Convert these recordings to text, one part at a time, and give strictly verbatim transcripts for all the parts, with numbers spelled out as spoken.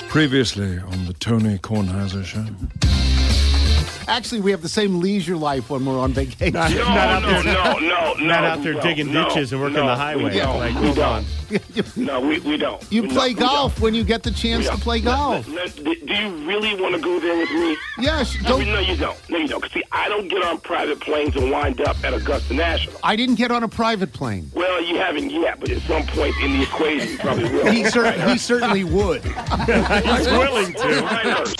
Previously on the Tony Kornheiser Show. Actually, we have the same leisure life when we're on vacation. Not, No, not out no, there, no, no, no. not out there no, digging no, ditches and working no, the highway. No, like, we hold don't. on. No, we, we don't. You We play don't. We golf don't. when you get the chance We to don't. play Let- golf. let- let- do you really want to go there with me? Yes. No, Don't, no, you don't. No, you don't. 'Cause see, I don't get on private planes and wind up at Augusta National. I didn't get on a private plane. Well, you haven't yet, but at some point in the equation, you probably will. He, cer- he certainly would. He's willing to. Right.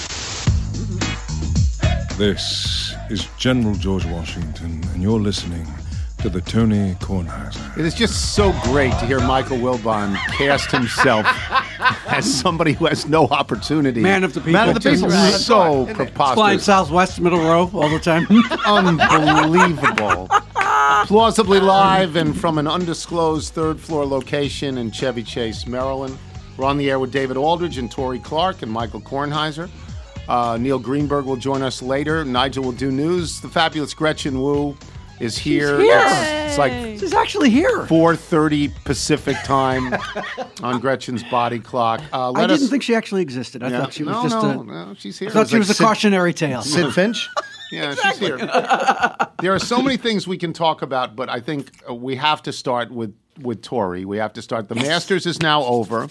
This is General George Washington, and you're listening to the Tony Kornheiser. It is just so great to hear Michael Wilbon cast himself as somebody who has no opportunity. Man of the people. Man of the people. Right. So Flying preposterous. Southwest middle row all the time. Unbelievable. Plausibly live and from an undisclosed third floor location in Chevy Chase, Maryland. We're on the air with David Aldridge and Tori Clark and Michael Kornheiser. Uh, Neil Greenberg will join us later. Nigel will do news. The fabulous Gretchen Wu is here. here. It's, it's like She's actually here. four thirty Pacific time on Gretchen's body clock. Uh, let I didn't us, think she actually existed. I yeah. thought she was no, just no, a. no, she's here. I thought she was a Sid- cautionary tale. Sid Finch? Yeah, she's here. There are so many things we can talk about, but I think uh, we have to start with, with Tori. We have to start. The Masters is now over.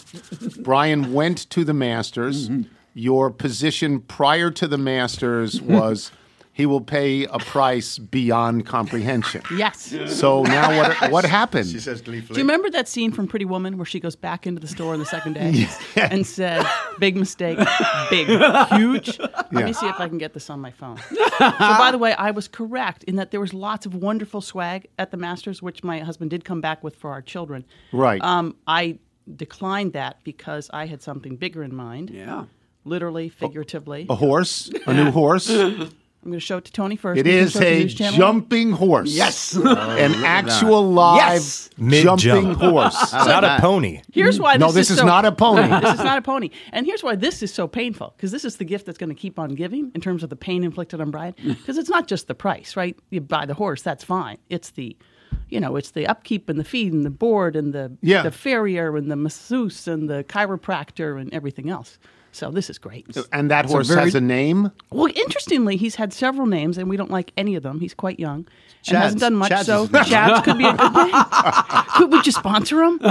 Brian went to the Masters. Mm-hmm. Your position prior to the Masters was he will pay a price beyond comprehension. Yes. So now what what happened? She says gleefully. Do you remember that scene from Pretty Woman where she goes back into the store on the second day and said, big mistake, big, huge? Let Yeah. me see if I can get this on my phone. So, by the way, I was correct in that there was lots of wonderful swag at the Masters, which my husband did come back with for our children. Right. Um, I declined that because I had something bigger in mind, Yeah. literally, figuratively. A horse? A new horse? I'm going to show it to Tony first. It We can is show it to the a news channel. jumping horse. Yes. An actual live Yes. jumping Mid-jump. horse. Not a pony. Here's why this No, this is so, not a pony. This is not a pony. And here's why this is so painful, because this is the gift that's going to keep on giving in terms of the pain inflicted on Brian. Because it's not just the price, right? You buy the horse, that's fine. It's the, you know, it's the upkeep and the feed and the board and the, Yeah. the farrier and the masseuse and the chiropractor and everything else. So this is great. And that a horse very- has a name? Well, interestingly, he's had several names, and we don't like any of them. He's quite young and Chad's- hasn't done much, Chad's so his name. Chad's could be a good name. Could we just sponsor him?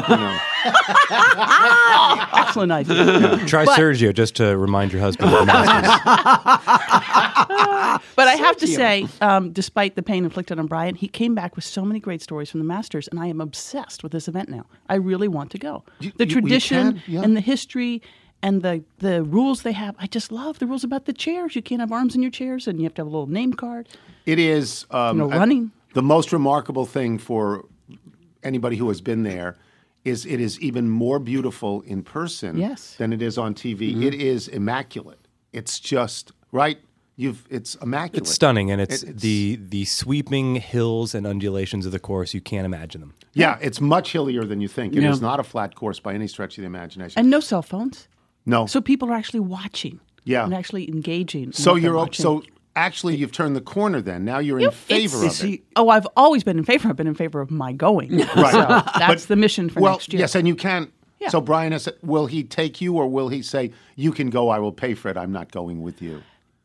Excellent idea. Try But- Sergio just to remind your husband of the Masters. But I have to say, um, despite the pain inflicted on Brian, he came back with so many great stories from the Masters, and I am obsessed with this event now. I really want to go. You- the you- you tradition can, yeah. and the history and the, the rules they have. I just love the rules about the chairs. You can't have arms in your chairs, and you have to have a little name card. It is um, You know, uh, running. the most remarkable thing for anybody who has been there is it is even more beautiful in person Yes. than it is on T V. It is immaculate. It's just, right? You've It's immaculate. It's stunning, and it's, It- it's- the the sweeping hills and undulations of the course. You can't imagine them. Yeah, it's much hillier than you think. It is Yeah. not a flat course by any stretch of the imagination. And no cell phones. no. So people are actually watching. Yeah. And actually engaging. in So what they're you're watching. so actually you've turned the corner then. Now you're in Yep, favor it's- of it. he- Oh, I've always been in favor. I've been in favor of my going. Right. So that's But- the mission for well, next year. yes, and you can. Yeah. So Brian has said, will he take you or will he say, you can go, I will pay for it, I'm not going with you?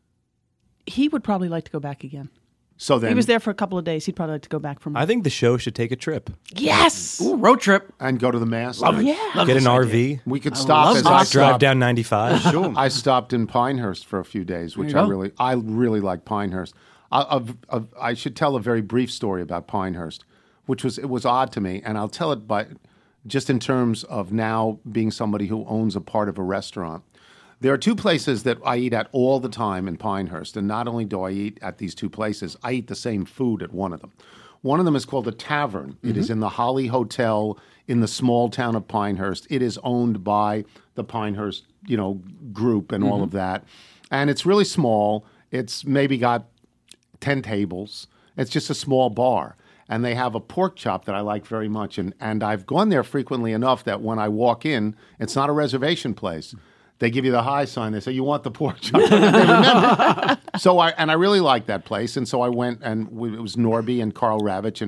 He would probably like to go back again. So then He was there for a couple of days. He'd probably like to go back for more. I think the show should take a trip. Yes. Ooh, road trip. and go to the Masters. Yeah. Get an R V. We could stop love as this. I Drive stopped. down ninety-five. I stopped in Pinehurst for a few days, which you I go. really, I really like Pinehurst. I, of- of- I should tell a very brief story about Pinehurst, which was it was odd to me, and I'll tell it by just in terms of now being somebody who owns a part of a restaurant. There are two places that I eat at all the time in Pinehurst, and not only do I eat at these two places, I eat the same food at one of them. One of them is called a Tavern. It is in the Holly Hotel in the small town of Pinehurst. It is owned by the Pinehurst, you know, group and all of that. And it's really small. It's maybe got ten tables. It's just a small bar. And they have a pork chop that I like very much. And, and I've gone there frequently enough that when I walk in, it's not a reservation place. They give you the high sign. They say, you want the pork chop. They remember. So I, and I really like that place. And so I went and we, it was Norby and Carl Ravitch and,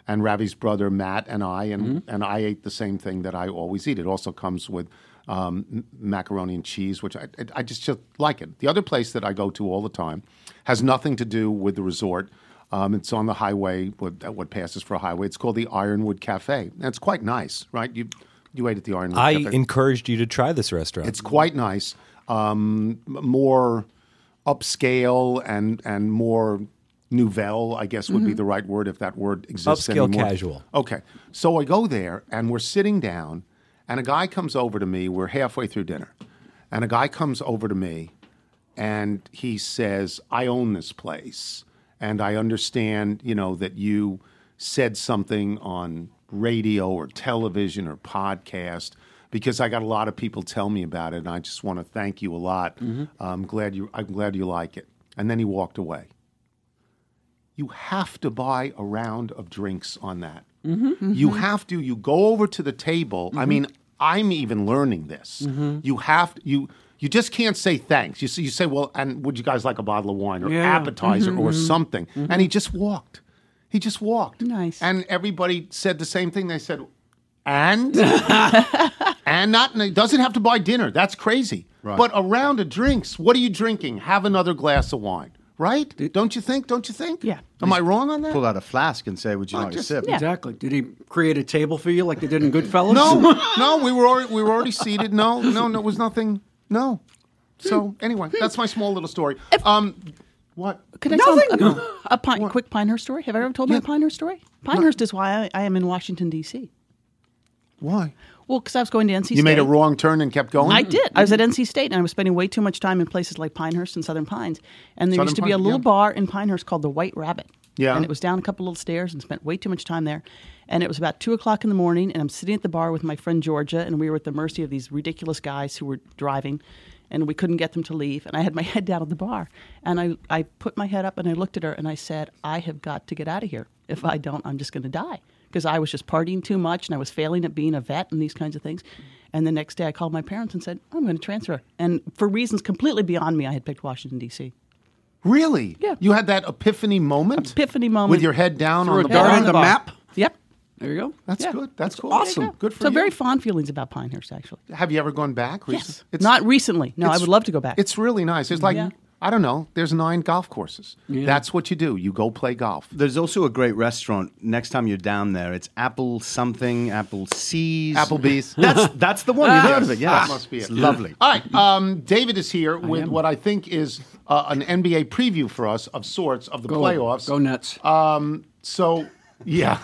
and Ravi's brother Matt and I, and, and I ate the same thing that I always eat. It also comes with um, m- macaroni and cheese, which I, I just, just like it. The other place that I go to all the time has nothing to do with the resort. Um, it's on the highway, what, what passes for a highway. It's called the Ironwood Cafe. And it's quite nice, right? You you ate at the Ironwood I Cafe. encouraged you to try this restaurant. It's quite nice. Um, m- more upscale and and more nouvelle, I guess would be the right word if that word exists Upscale anymore. casual. Okay. So I go there and we're sitting down and a guy comes over to me. We're halfway through dinner. And a guy comes over to me and he says, I own this place. And I understand, you know, that you said something on radio or television or podcast because I got a lot of people tell me about it, and I just want to thank you a lot. I'm glad you. I'm glad you like it. And then he walked away. You have to buy a round of drinks on that. You have to. You go over to the table. I mean, I'm even learning this. You have to. You. You just can't say thanks. You say, you say, well, and would you guys like a bottle of wine or Yeah. appetizer or something? And he just walked. He just walked. Nice. And everybody said the same thing. They said, and? and not, and he doesn't have to buy dinner. That's crazy. Right. But a round of drinks, what are you drinking? Have another glass of wine. Right? Don't you think? Don't you think? Yeah. Am I wrong on that? Pull out a flask and say, would you I like just- a sip? Yeah. Exactly. Did he create a table for you like they did in Goodfellas? No, no, we were already, we were already seated. No, no, no, it was nothing. No. So anyway, that's my small little story. Um, what? Could I tell a, a pine, quick Pinehurst story? Have I ever told my Pinehurst story? Pinehurst is why I, I am in Washington, D C Why? Well, because I was going to N C You State. made a wrong turn and kept going. I did. I was at N C State, and I was spending way too much time in places like Pinehurst and Southern Pines. And there Southern used to be a Pines, little yeah. bar in Pinehurst called the White Rabbit. Yeah. And it was down a couple little stairs and spent way too much time there. And it was about two o'clock in the morning, and I'm sitting at the bar with my friend Georgia, and we were at the mercy of these ridiculous guys who were driving, and we couldn't get them to leave. And I had my head down at the bar, and I, I put my head up, and I looked at her, and I said, I have got to get out of here. If I don't, I'm just going to die. Because I was just partying too much, and I was failing at being a vet and these kinds of things. And the next day I called my parents and said, I'm going to transfer. And for reasons completely beyond me, I had picked Washington, D C Really? Yeah. You had that epiphany moment? Epiphany moment. With your head down Threw on a the dart bar? on the bar. map. Yep. There you go. That's Yeah. good. That's cool. awesome. Good for so you. very fond feelings about Pinehurst, actually. Have you ever gone back? Yes. It's- Not recently. No, I it's- would love to go back. It's really nice. It's like, Yeah. I don't know, there's nine golf courses. That's what you do. You go play golf. There's also a great restaurant next time you're down there. It's Apple something, Apple C's. Applebee's. That's that's the one. You heard of it? Yeah, That must be It's it. lovely. All right. Um, David is here with what I think is uh, an N B A preview for us of sorts of the Go, playoffs. Go Nets. So, yeah.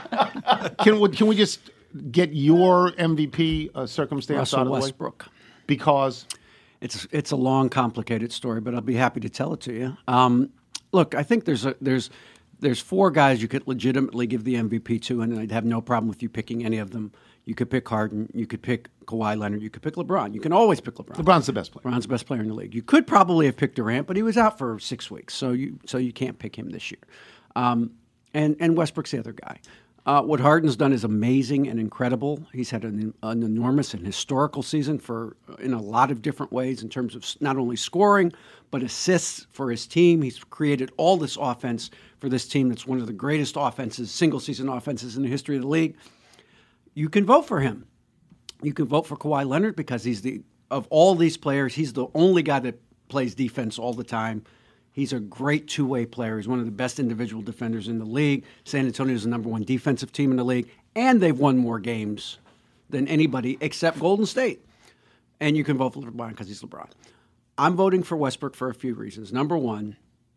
can, we, can we just get your M V P uh, circumstance Russell out of the way? Westbrook. Because It's it's a long, complicated story, but I'll be happy to tell it to you. Um, look, I think there's a, there's there's four guys you could legitimately give the M V P to, and I'd have no problem with you picking any of them. You could pick Harden, you could pick Kawhi Leonard, you could pick LeBron. You can always pick LeBron. LeBron's the best player. LeBron's the best player in the league. You could probably have picked Durant, but he was out for six weeks, so you so you can't pick him this year. Um, and and Westbrook's the other guy. Uh, what Harden's done is amazing and incredible. He's had an, an enormous and historical season for in a lot of different ways in terms of s- not only scoring but assists for his team. He's created all this offense for this team that's one of the greatest offenses, single-season offenses in the history of the league. You can vote for him. You can vote for Kawhi Leonard because he's the of all these players, he's the only guy that plays defense all the time. He's a great two-way player. He's one of the best individual defenders in the league. San Antonio is the number one defensive team in the league, and they've won more games than anybody except Golden State. And you can vote for LeBron because he's LeBron. I'm voting for Westbrook for a few reasons. Number one,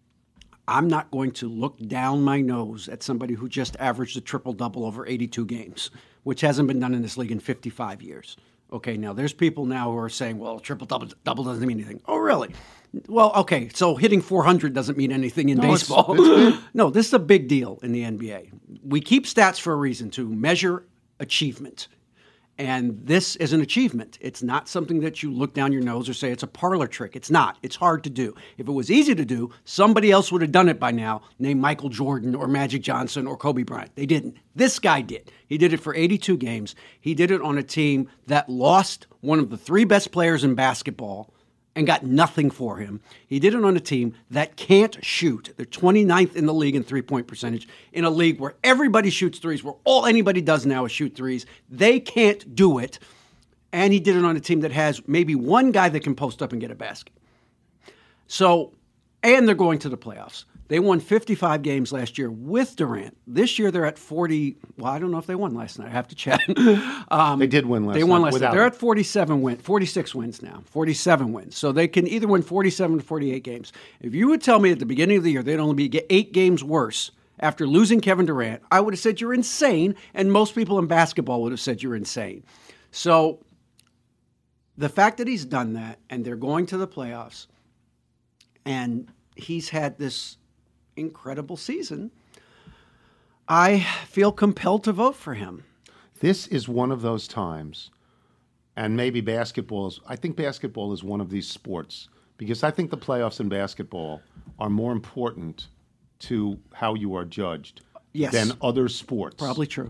I'm not going to look down my nose at somebody who just averaged a triple-double over eighty-two games, which hasn't been done in this league in fifty-five years. Okay, now there's people now who are saying, well, triple-double double doesn't mean anything. Oh, really? Well, okay, so hitting four hundred doesn't mean anything in No, it's- baseball. it's big. No, this is a big deal in the N B A. We keep stats for a reason, to measure achievement. And this is an achievement. It's not something that you look down your nose or say it's a parlor trick. It's not. It's hard to do. If it was easy to do, somebody else would have done it by now, named Michael Jordan or Magic Johnson or Kobe Bryant. They didn't. This guy did. He did it for eighty-two games. He did it on a team that lost one of the three best players in basketball and got nothing for him. He did it on a team that can't shoot. They're twenty-ninth in the league in three-point percentage, in a league where everybody shoots threes, where all anybody does now is shoot threes. They can't do it. And he did it on a team that has maybe one guy that can post up and get a basket. So, and they're going to the playoffs. They won fifty-five games last year with Durant. This year they're at forty. Well, I don't know if they won last night. I have to check. um, They did win last They won night last without night. They're him. at forty-seven wins, forty-six wins now, forty-seven wins. So they can either win forty-seven or forty-eight games. If you would tell me at the beginning of the year they'd only be get eight games worse after losing Kevin Durant, I would have said you're insane, and most people in basketball would have said you're insane. So the fact that he's done that and they're going to the playoffs and he's had this incredible season, I feel compelled to vote for him. This is one of those times, and maybe basketball is, I think basketball is one of these sports, because I think the playoffs in basketball are more important to how you are judged Yes. than other sports. Probably true.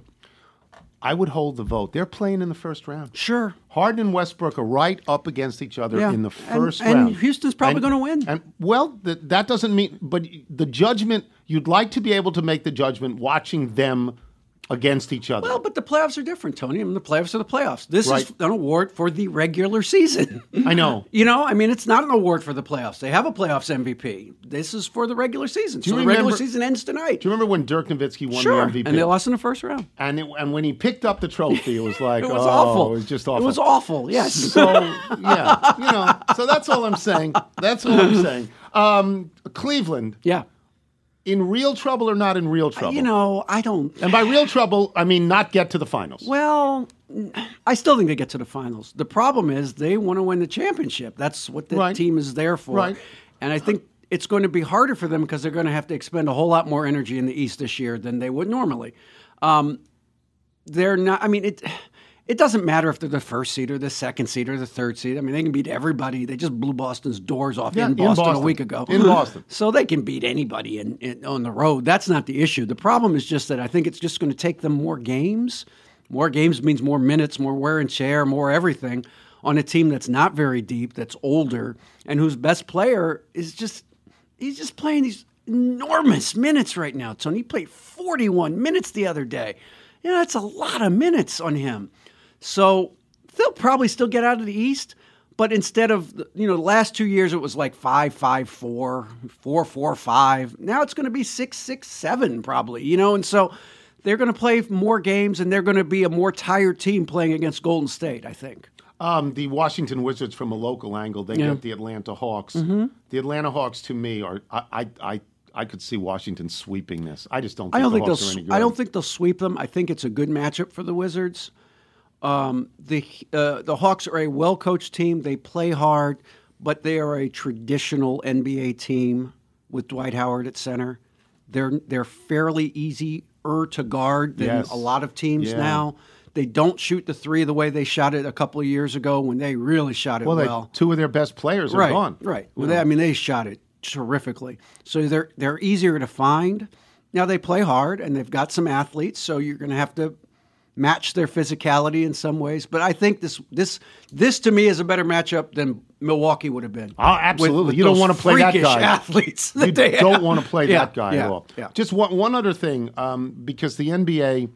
I would hold the vote. They're playing in the first round. Sure. Harden and Westbrook are right up against each other Yeah. in the And- first and round. Houston's probably And- gonna win. And well, th- that doesn't mean. But the judgment, you'd like to be able to make the judgment watching them against each other. Well, but the playoffs are different, Tony. I mean, the playoffs are the playoffs. This Right. is an award for the regular season. I know. You know, I mean, it's not an award for the playoffs. They have a playoffs M V P. This is for the regular season. Do you So the regular remember- season ends tonight. Do you remember when Dirk Nowitzki won Sure. the M V P? And they lost in the first round. And, it, and when he picked up the trophy, it was like, It was oh, awful. It was just awful. It was awful, yes. So, yeah, you know, so that's all I'm saying. That's all I'm saying. Um, Cleveland, Yeah. in real trouble or not in real trouble? You know, I don't. And by real trouble, I mean not get to the finals. Well, I still think they get to the finals. The problem is they want to win the championship. That's what the Right. team is there for. Right. And I think it's going to be harder for them because they're going to have to expend a whole lot more energy in the East this year than they would normally. Um, they're not. I mean, it. It doesn't matter if they're the first seed or the second seed or the third seed. I mean, they can beat everybody. They just blew Boston's doors off Yeah, in in Boston, a Boston. week ago. In Boston. So they can beat anybody in, in, on the road. That's not the issue. The problem is just that I think it's just going to take them more games. More games means more minutes, more wear and tear, more everything on a team that's not very deep, that's older, and whose best player is just he's just playing these enormous minutes right now. Tony, he played forty-one minutes the other day. You know, that's a lot of minutes on him. So they'll probably still get out of the East, but instead of, you know, the last two years it was like five, five, four, four, four, five. Now it's going to be six, six, seven probably, you know, and so they're going to play more games and they're going to be a more tired team playing against Golden State, I think. Um, the Washington Wizards, from a local angle, they Yeah. get the Atlanta Hawks. Mm-hmm. The Atlanta Hawks, to me, are I, I I I could see Washington sweeping this. I just don't. Think I don't the think they'll. Hawks are any s- good. I don't think they'll sweep them. I think it's a good matchup for the Wizards. Um, the uh, the Hawks are a well coached team. They play hard, but they are a traditional N B A team with Dwight Howard at center. They're they're fairly easier to guard than Yes. a lot of teams Yeah. now. They don't shoot the three the way they shot it a couple of years ago when they really shot it Well, well. they, two of their best players are right, gone. Right. Well, they, I mean, they shot it terrifically. So they're they're easier to find. Now they play hard and they've got some athletes, so you're going to have to match their physicality in some ways. But I think this this this to me is a better matchup than Milwaukee would have been. Oh, absolutely. With- with You don't those want to play that freakish guy. Athletes. that You they don't have. want to play Yeah, that guy yeah, at all. Yeah. Just one, one other thing, um, because the N B A,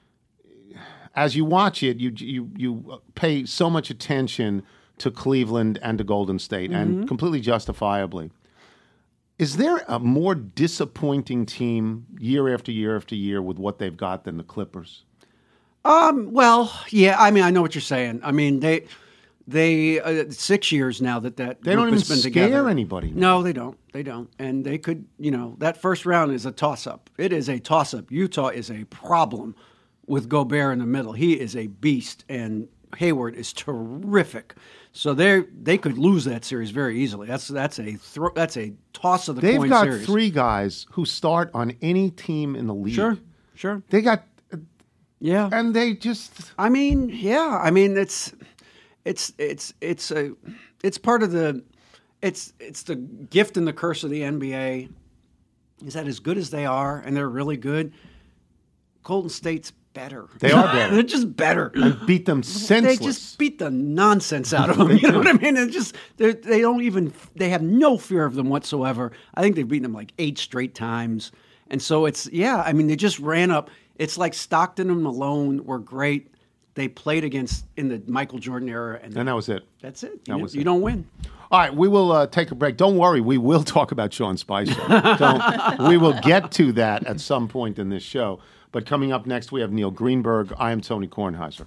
as you watch it, you you you pay so much attention to Cleveland and to Golden State, Mm-hmm. and completely justifiably. Is there a more disappointing team year after year after year with what they've got than the Clippers? Um, well, yeah, I mean, I know what you're saying. I mean, they they uh, six years now that that They don't group has even been scare together. anybody. No, they don't. They don't. And they could, you know, that first round is a toss-up. It is a toss-up. Utah is a problem with Gobert in the middle. He is a beast, and Hayward is terrific. So they they could lose that series very easily. That's that's a thro- that's a toss of the They've coin got series. three guys who start on any team in the league. Sure, sure. They got, Yeah. and they just. I mean, yeah. I mean, it's it's it's it's a it's part of the it's it's the gift and the curse of the N B A is that as good as they are, and they're really good, Golden State's better. They are better. They're just better. And beat them senseless. They just beat the nonsense out of them. You know what I mean? It's just they they don't even they have no fear of them whatsoever. I think they've beaten them like eight straight times, and so it's yeah. I mean, they just ran up. It's like Stockton and Malone were great. They played against in the Michael Jordan era, and, and that was it. That's it. You, that know, was you it. don't win. All right, we will uh, take a break. Don't worry, we will talk about Sean Spicer. Don't, we will get to that at some point in this show. But coming up next, we have Neil Greenberg. I am Tony Kornheiser.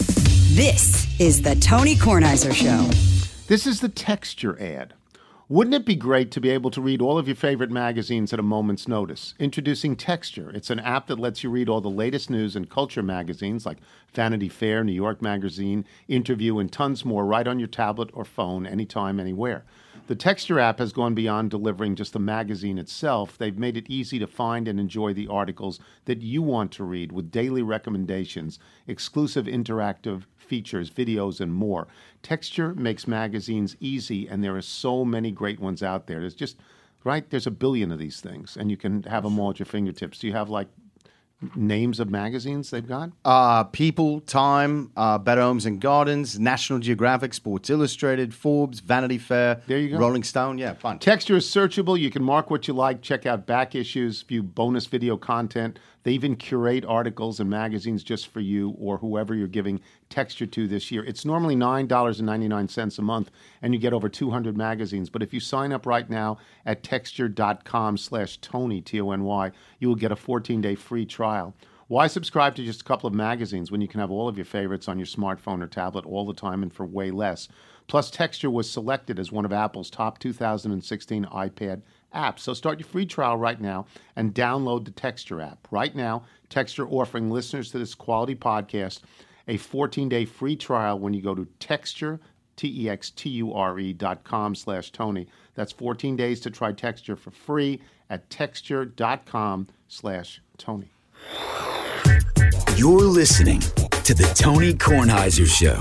This is the Tony Kornheiser Show. This is the Texture ad. Wouldn't it be great to be able to read all of your favorite magazines at a moment's notice? Introducing Texture. It's an app that lets you read all the latest news and culture magazines like Vanity Fair, New York Magazine, Interview, and tons more right on your tablet or phone anytime, anywhere. The Texture app has gone beyond delivering just the magazine itself. They've made it easy to find and enjoy the articles that you want to read with daily recommendations, exclusive interactive features, videos, and more. Texture makes magazines easy, and there are so many great ones out there. There's just, right, there's a billion of these things, and you can have them all at your fingertips. Do you have, like, names of magazines they've got? Uh, People, Time, uh, Better Homes and Gardens, National Geographic, Sports Illustrated, Forbes, Vanity Fair, there you go. Rolling Stone. Yeah, fun. Texture is searchable. You can mark what you like, check out back issues, view bonus video content. They even curate articles and magazines just for you or whoever you're giving Texture to this year. It's normally nine dollars and ninety-nine cents a month, and you get over two hundred magazines. But if you sign up right now at texture.com slash Tony, T O N Y, you will get a fourteen-day free trial. Why subscribe to just a couple of magazines when you can have all of your favorites on your smartphone or tablet all the time and for way less? Plus, Texture was selected as one of Apple's top two thousand sixteen iPad apps. So start your free trial right now and download the Texture app. Right now, Texture offering listeners to this quality podcast a fourteen-day free trial when you go to Texture, T E X T U R E dot com slash Tony. That's fourteen days to try Texture for free at texture.com slash Tony. You're listening to the Tony Kornheiser Show.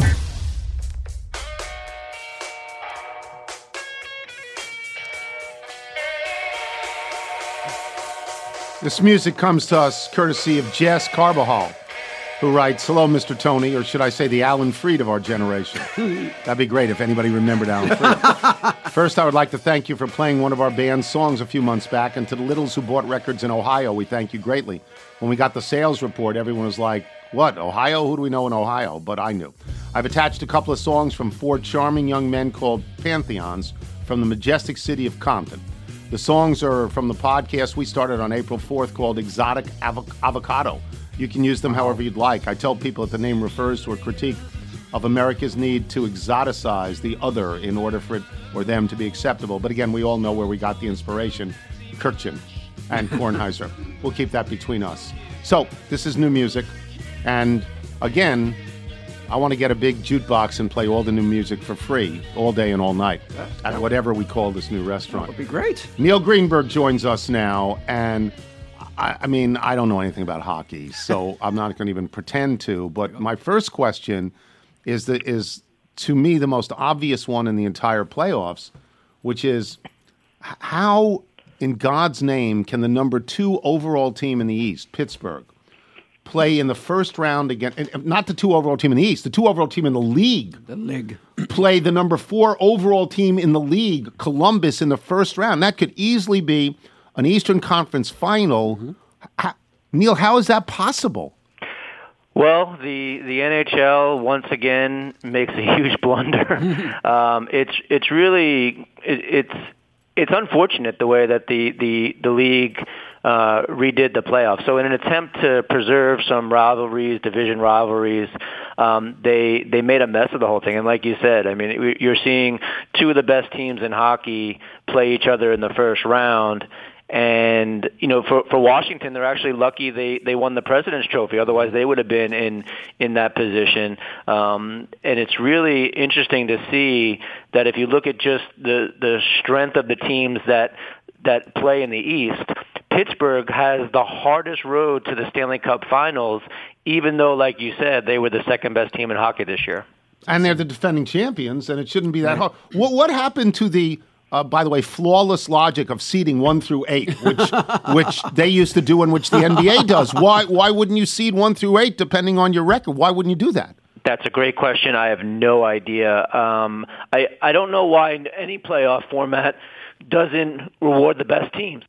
This music comes to us courtesy of Jess Carbajal, who writes, "Hello, Mister Tony," or should I say the Alan Freed of our generation. That'd be great if anybody remembered Alan Freed. First, I would like to thank you for playing one of our band's songs a few months back, and to the Littles who bought records in Ohio, we thank you greatly. When we got the sales report, everyone was like, what, Ohio? Who do we know in Ohio? But I knew. I've attached a couple of songs from four charming young men called Pantheons from the majestic city of Compton. The songs are from the podcast we started on April fourth called Exotic Avo- Avocado. You can use them however you'd like. I tell people that the name refers to a critique of America's need to exoticize the other in order for it or them to be acceptable. But again, we all know where we got the inspiration, Kirchen and Kornheiser. We'll keep that between us. So, this is new music. And again, I want to get a big jukebox and play all the new music for free all day and all night at whatever we call this new restaurant. That would be great. Neil Greenberg joins us now, and I, I mean, I don't know anything about hockey, so I'm not going to even pretend to. But my first question is the, is to me the most obvious one in the entire playoffs, which is how, in God's name, can the number two overall team in the East, Pittsburgh, play in the first round again? Not the two overall team in the East, the two overall team in the league. The league. Play the number four overall team in the league, Columbus, in the first round. That could easily be an Eastern Conference final. Mm-hmm. How, Neil, how is that possible? Well, the, the N H L once again makes a huge blunder. um, it's it's really it, it's it's unfortunate the way that the the the league uh, redid the playoffs. So in an attempt to preserve some rivalries, division rivalries, um, they they made a mess of the whole thing. And like you said, I mean, you're seeing two of the best teams in hockey play each other in the first round. And, you know, for, for Washington, they're actually lucky they, they won the President's Trophy. Otherwise, they would have been in, in that position. Um, and it's really interesting to see that if you look at just the, the strength of the teams that that play in the East, Pittsburgh has the hardest road to the Stanley Cup Finals, even though, like you said, they were the second best team in hockey this year. And they're the defending champions, and it shouldn't be that hard. What, what happened to the uh, by the way, flawless logic of seeding one through eight, which which they used to do and which the N B A does. Why why wouldn't you seed one through eight depending on your record? Why wouldn't you do that? That's a great question. I have no idea. Um, I, I don't know why any playoff format doesn't reward the best teams,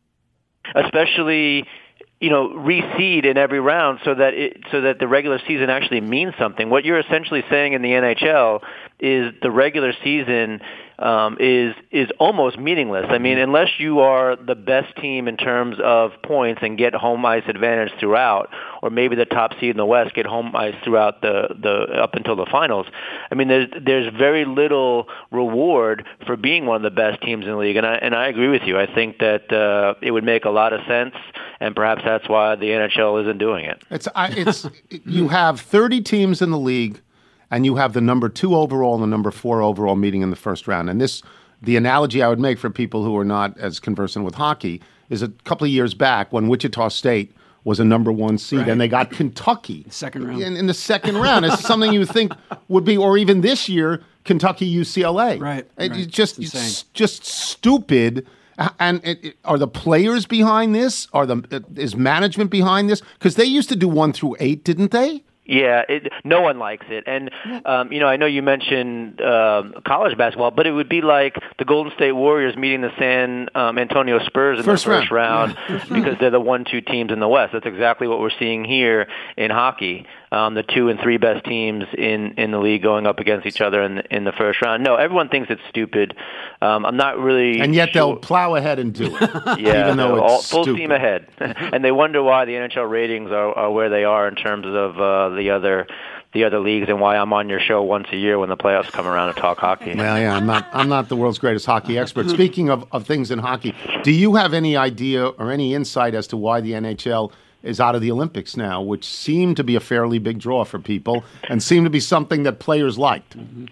especially, you know, reseed in every round so that it, so that the regular season actually means something. What you're essentially saying in the N H L is the regular season um, is is almost meaningless. I mean, unless you are the best team in terms of points and get home ice advantage throughout, or maybe the top seed in the West get home ice throughout the, the up until the finals. I mean, there's there's very little reward for being one of the best teams in the league, and I and I agree with you. I think that uh, it would make a lot of sense, and perhaps that's why the N H L isn't doing it. It's I, it's you have thirty teams in the league, and you have the number two overall and the number four overall meeting in the first round. And this, the analogy I would make for people who are not as conversant with hockey, is a couple of years back when Wichita State was a number one seed, right, and they got Kentucky second round in, in the second round. It's something you would think would be, or even this year, Kentucky U C L A. Right, it, right. It's just it's it's just stupid. And it, it, are the players behind this? Are the is management behind this? Because they used to do one through eight, didn't they? Yeah, it, no one likes it. And, um, you know, I know you mentioned um, college basketball, but it would be like the Golden State Warriors meeting the San um, Antonio Spurs in first the first round, round yeah. because they're the one two teams in the West. That's exactly what we're seeing here in hockey. Um, the two and three best teams in, in the league going up against each other in the, in the first round. No, everyone thinks it's stupid. Um, I'm not really And yet sure. they'll plow ahead and do it. Yeah, even though all, it's full stupid. steam ahead. And they wonder why the N H L ratings are, are where they are in terms of uh, the other the other leagues, and why I'm on your show once a year when the playoffs come around to talk hockey. Well, yeah, I'm not I'm not the world's greatest hockey expert. Speaking of, of things in hockey, do you have any idea or any insight as to why the N H L is out of the Olympics now, which seemed to be a fairly big draw for people and seemed to be something that players liked? Mm-hmm.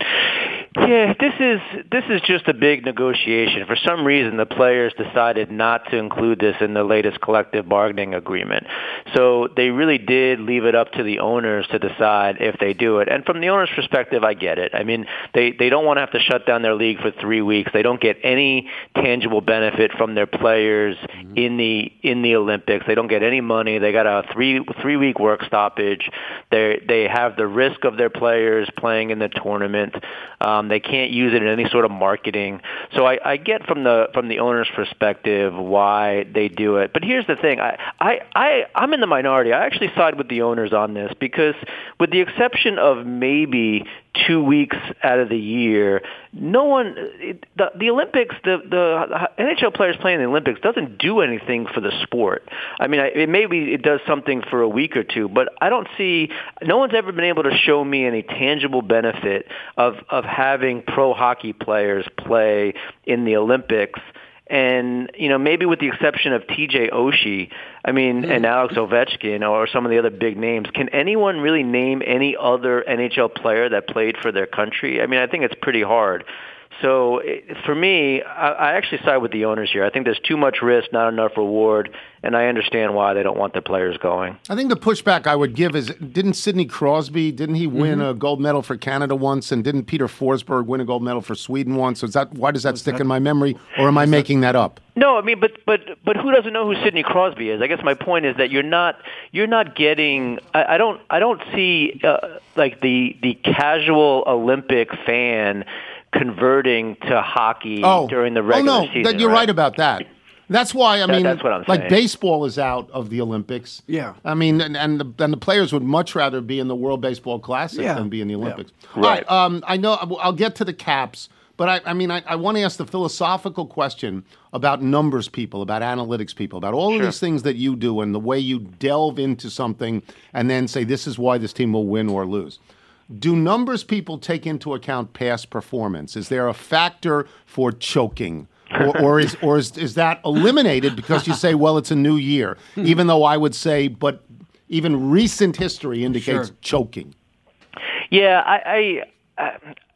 Yeah, this is this is just a big negotiation. For some reason, the players decided not to include this in the latest collective bargaining agreement. So they really did leave it up to the owners to decide if they do it. And from the owner's perspective, I get it. I mean, they, they don't want to have to shut down their league for three weeks. They don't get any tangible benefit from their players mm-hmm. in the in the Olympics. They don't get any money. They got a three three week work stoppage. They they have the risk of their players playing in the tournament. Um, they can't use it in any sort of marketing. So I, I get from the from the owner's perspective why they do it. But here's the thing. I, I, I, I'm in the minority. I actually side with the owners on this because with the exception of maybe two weeks out of the year, no one, it, the, the Olympics, the, the N H L players playing in the Olympics doesn't do anything for the sport. I mean, it, maybe it does something for a week or two, but I don't see, no one's ever been able to show me any tangible benefit of, of having pro hockey players play in the Olympics. And, you know, maybe with the exception of T J Oshie, I mean, and Alex Ovechkin or some of the other big names, can anyone really name any other N H L player that played for their country? I mean, I think it's pretty hard. So for me, I actually side with the owners here. I think there's too much risk, not enough reward, and I understand why they don't want their players going. I think the pushback I would give is, didn't Sidney Crosby, didn't he win mm-hmm. a gold medal for Canada once, and didn't Peter Forsberg win a gold medal for Sweden once? So is that, why does that stick in my memory, or am I making that up? No, I mean, but but but who doesn't know who Sidney Crosby is? I guess my point is that you're not you're not getting. I, I don't I don't see uh, like the the casual Olympic fan converting to hockey oh. during the regular oh, no, season. That, you're right? right about that. That's why, I that, mean, that's what I'm like saying. baseball is out of the Olympics. Yeah. I mean, and, and, the, and the players would much rather be in the World Baseball Classic yeah. than be in the Olympics. Yeah. All Right. right. Um, I know I'll get to the Caps, but I, I mean, I, I want to ask the philosophical question about numbers people, about analytics people, about all sure. of these things that you do and the way you delve into something and then say, this is why this team will win or lose. Do numbers people take into account past performance? Is there a factor for choking? or, or is or is, is that eliminated because you say, well, it's a new year? Even though I would say, but even recent history indicates sure. choking. Yeah, I, I, I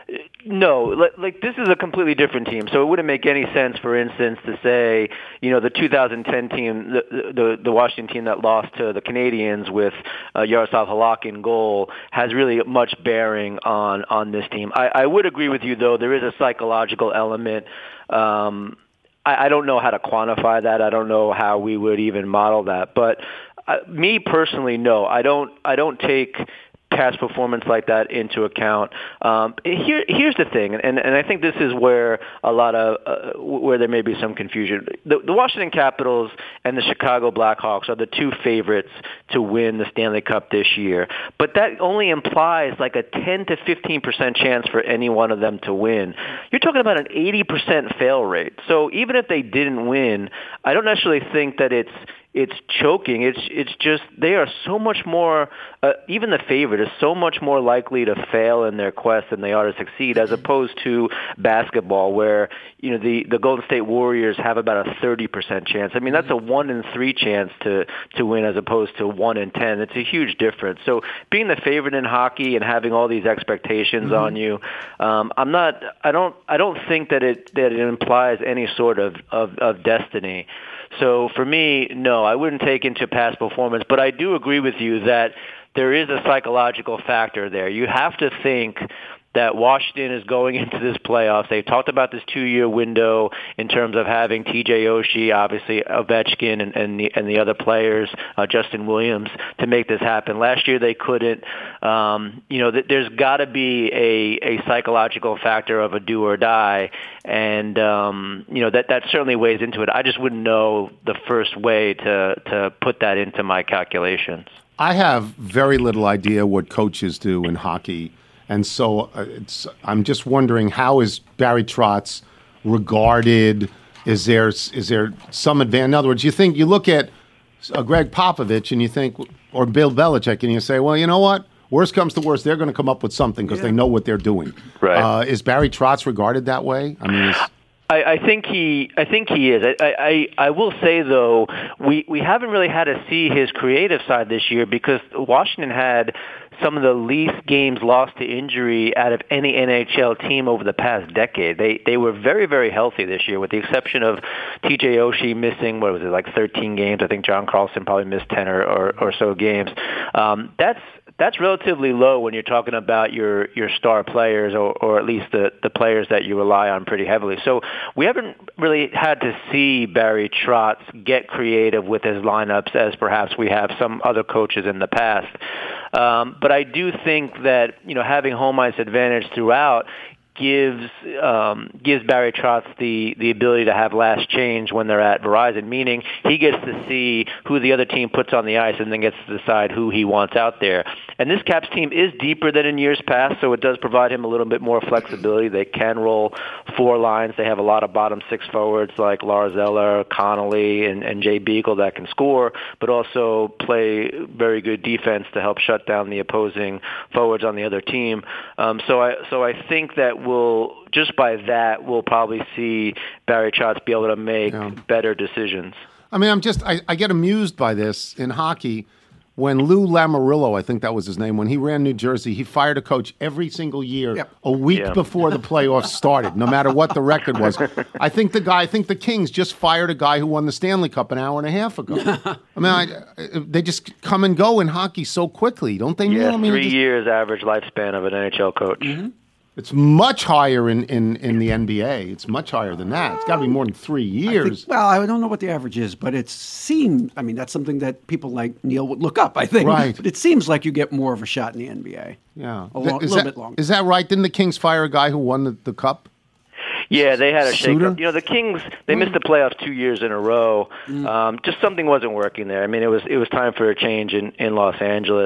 No, like, like this is a completely different team, so it wouldn't make any sense, for instance, to say, you know, the two thousand ten team, the the, the Washington team that lost to the Canadians with uh, Yaroslav Halak in goal, has really much bearing on on this team. I, I would agree with you, though, there is a psychological element. Um, I, I don't know how to quantify that. I don't know how we would even model that, but uh, me personally, no, I don't. I don't take past performance like that into account. Um, here, here's the thing, and, and I think this is where a lot of uh, where there may be some confusion. The, the Washington Capitals and the Chicago Blackhawks are the two favorites to win the Stanley Cup this year, but that only implies like a ten to fifteen percent chance for any one of them to win. You're talking about an eighty percent fail rate. So even if they didn't win, I don't necessarily think that it's It's choking. It's it's just they are so much more. Uh, even the favorite is so much more likely to fail in their quest than they are to succeed, as opposed to basketball, where you know the, the Golden State Warriors have about a thirty percent chance. I mean, that's a one in three chance to to win, as opposed to one in ten. It's a huge difference. So being the favorite in hockey and having all these expectations mm-hmm. on you, um, I'm not. I don't. I don't think that it that it implies any sort of of, of destiny. So for me, no, I wouldn't take into past performance, but I do agree with you that there is a psychological factor there. You have to think that Washington is going into this playoffs. They talked about this two-year window in terms of having T J Oshie, obviously Ovechkin, and, and, the, and the other players, uh, Justin Williams, to make this happen. Last year they couldn't. Um, you know, th- there's got to be a, a psychological factor of a do or die, and um, you know that that certainly weighs into it. I just wouldn't know the first way to to put that into my calculations. I have very little idea what coaches do in hockey. And so uh, it's, I'm just wondering, how is Barry Trotz regarded? Is there is there some advantage? In other words, you think you look at uh, Greg Popovich and you think, or Bill Belichick, and you say, well, you know what? Worst comes to worst, they're going to come up with something because yeah. they know what they're doing. Right? Uh, is Barry Trotz regarded that way? I mean. Is, I, I think he. I think he is. I, I. I will say though, we we haven't really had to see his creative side this year because Washington had some of the least games lost to injury out of any N H L team over the past decade. They they were very very healthy this year, with the exception of T J Oshie missing what was it like thirteen games. I think John Carlson probably missed ten or or, or so games. Um, that's. That's relatively low when you're talking about your, your star players, or, or at least the, the players that you rely on pretty heavily. So we haven't really had to see Barry Trotz get creative with his lineups as perhaps we have some other coaches in the past. Um, but I do think that, you know, having home ice advantage throughout gives um, gives Barry Trotz the, the ability to have last change when they're at Verizon, meaning he gets to see who the other team puts on the ice and then gets to decide who he wants out there. And this Caps team is deeper than in years past, so it does provide him a little bit more flexibility. They can roll four lines. They have a lot of bottom six forwards like Lars Eller, Connolly, and, and Jay Beagle that can score, but also play very good defense to help shut down the opposing forwards on the other team. Um, so I so I think that we'll, just by that, we'll probably see Barry Trotz be able to make yeah. better decisions. I mean, I'm just, I, I get amused by this in hockey. When Lou Lamoriello, I think that was his name, when he ran New Jersey, he fired a coach every single year yep. a week yeah. before the playoffs started, no matter what the record was. I think the guy, I think the Kings just fired a guy who won the Stanley Cup an hour and a half ago. I mean, I, they just come and go in hockey so quickly, don't they? Yeah, I mean, three just, years average lifespan of an N H L coach. Mm-hmm. It's much higher in, in, in the N B A. It's much higher than that. It's got to be more than three years. I think, well, I don't know what the average is, but it seems, I mean, that's something that people like Neil would look up, I think. Right. But it seems like you get more of a shot in the N B A. Yeah. A long, little that, bit longer. Is that right? Didn't the Kings fire a guy who won the, the Cup? Yeah, they had a shake-up. You know, the Kings, they missed the playoffs two years in a row. Mm. Um, just something wasn't working there. I mean, it was it was time for a change in, in Los Angeles.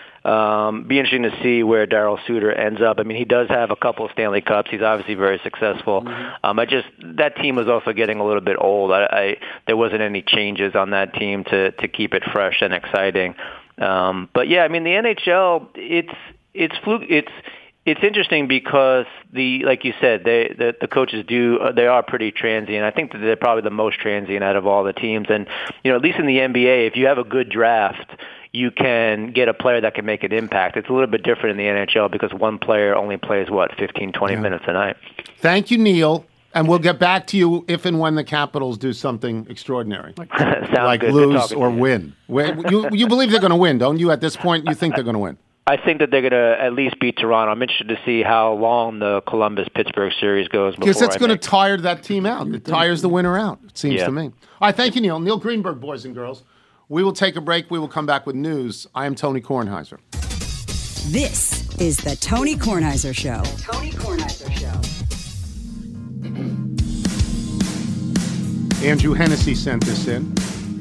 Um, be interesting to see where Darryl Suter ends up. I mean, he does have a couple of Stanley Cups. He's obviously very successful. Mm-hmm. Um, I just that team was also getting a little bit old. I, I there wasn't any changes on that team to to keep it fresh and exciting. Um, but yeah, I mean, the N H L, it's it's fluke. It's It's interesting because the, like you said, they the, the coaches do uh, they are pretty transient. I think that they're probably the most transient out of all the teams. And you know, at least in the N B A, if you have a good draft, you can get a player that can make an impact. It's a little bit different in the N H L because one player only plays, what, fifteen, twenty yeah. minutes a night. Thank you, Neil. And we'll get back to you if and when the Capitals do something extraordinary. like good. lose or win. you, you believe they're going to win, don't you? At this point, you think they're going to win? I think that they're going to at least beat Toronto. I'm interested to see how long the Columbus-Pittsburgh series goes. Because that's going to tire that team out. It tires the winner out, it seems yeah. to me. All right, thank you, Neil. Neil Greenberg, boys and girls. We will take a break. We will come back with news. I am Tony Kornheiser. This is the Tony Kornheiser Show. The Tony Kornheiser Show. Andrew Hennessy sent this in.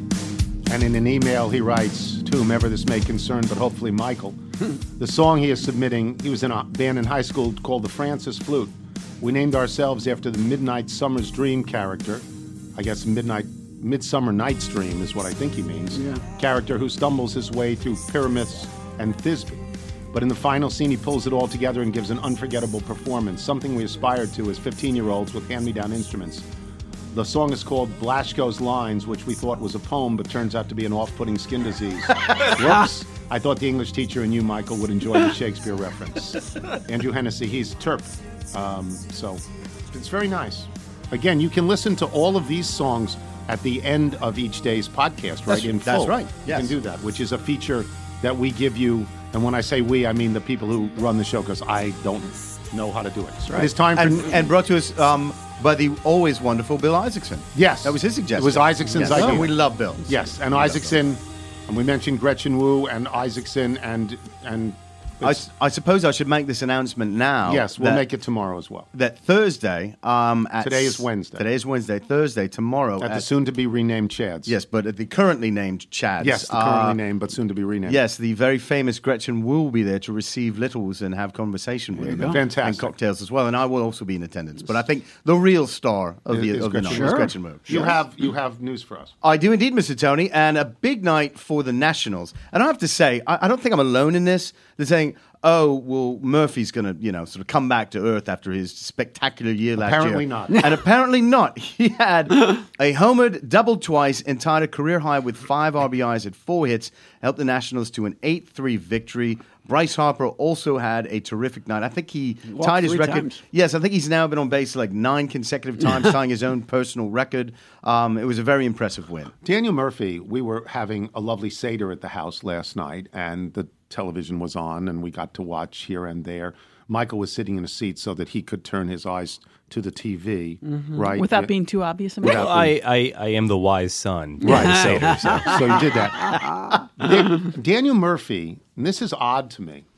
And in an email, he writes, to whomever this may concern, but hopefully Michael, the song he is submitting, he was in a band in high school called the Francis Flute. We named ourselves after the Midnight Summer's Dream character. I guess Midnight Midsummer Night's Dream is what I think he means. Yeah. Character who stumbles his way through pyramids and Thisbe. But in the final scene, he pulls it all together and gives an unforgettable performance, something we aspired to as fifteen-year-olds with hand-me-down instruments. The song is called Blaschko's Lines, which we thought was a poem, but turns out to be an off-putting skin disease. Whoops. I thought the English teacher and you, Michael, would enjoy the Shakespeare reference. Andrew Hennessy, he's Terp. Um, so it's very nice. Again, you can listen to all of these songs at the end of each day's podcast, right? That's, in full. That's right. Yes. You can do that, which is a feature that we give you. And when I say we, I mean the people who run the show, because I don't know how to do it. That's right. It's time for... And, and brought to us... Um, by the always wonderful Bill Isaacson. Yes. That was his suggestion. It was Isaacson's yes. idea. Oh, we love Bill. Yes, and we Isaacson, and we mentioned Gretchen Wu and Isaacson, and... and I, I suppose I should make this announcement now. Yes, we'll make it tomorrow as well. That Thursday... Um, at today is Wednesday. Today is Wednesday. Thursday, tomorrow... At, at the soon-to-be-renamed Chad's. Yes, but at the currently named Chad's. Yes, the currently uh, named, but soon-to-be-renamed. Yes, the very famous Gretchen will be there to receive littles and have conversation with them. Fantastic. And cocktails as well, and I will also be in attendance. But I think the real star of the, is of the night sure. is Gretchen Wu. You, have, you have news for us. I do indeed, Mister Tony, and a big night for the Nationals. And I have to say, I, I don't think I'm alone in this. They're saying... oh, well, Murphy's going to, you know, sort of come back to earth after his spectacular year last apparently year. Apparently not. And apparently not. He had a homered, doubled twice, and tied a career high with five R B Is at four hits, helped the Nationals to an eight three victory. Bryce Harper also had a terrific night. I think he Walked tied his three record. Times. Yes, I think he's now been on base like nine consecutive times, tying his own personal record. Um, it was a very impressive win. Daniel Murphy, we were having a lovely Seder at the house last night, and the television was on, and we got to watch here and there. Michael was sitting in a seat so that he could turn his eyes to the T V, mm-hmm. right? Without yeah. being too obvious. About well, I, I, I am the wise son. Right. so, so, so you did that. Dan, Daniel Murphy, and this is odd to me,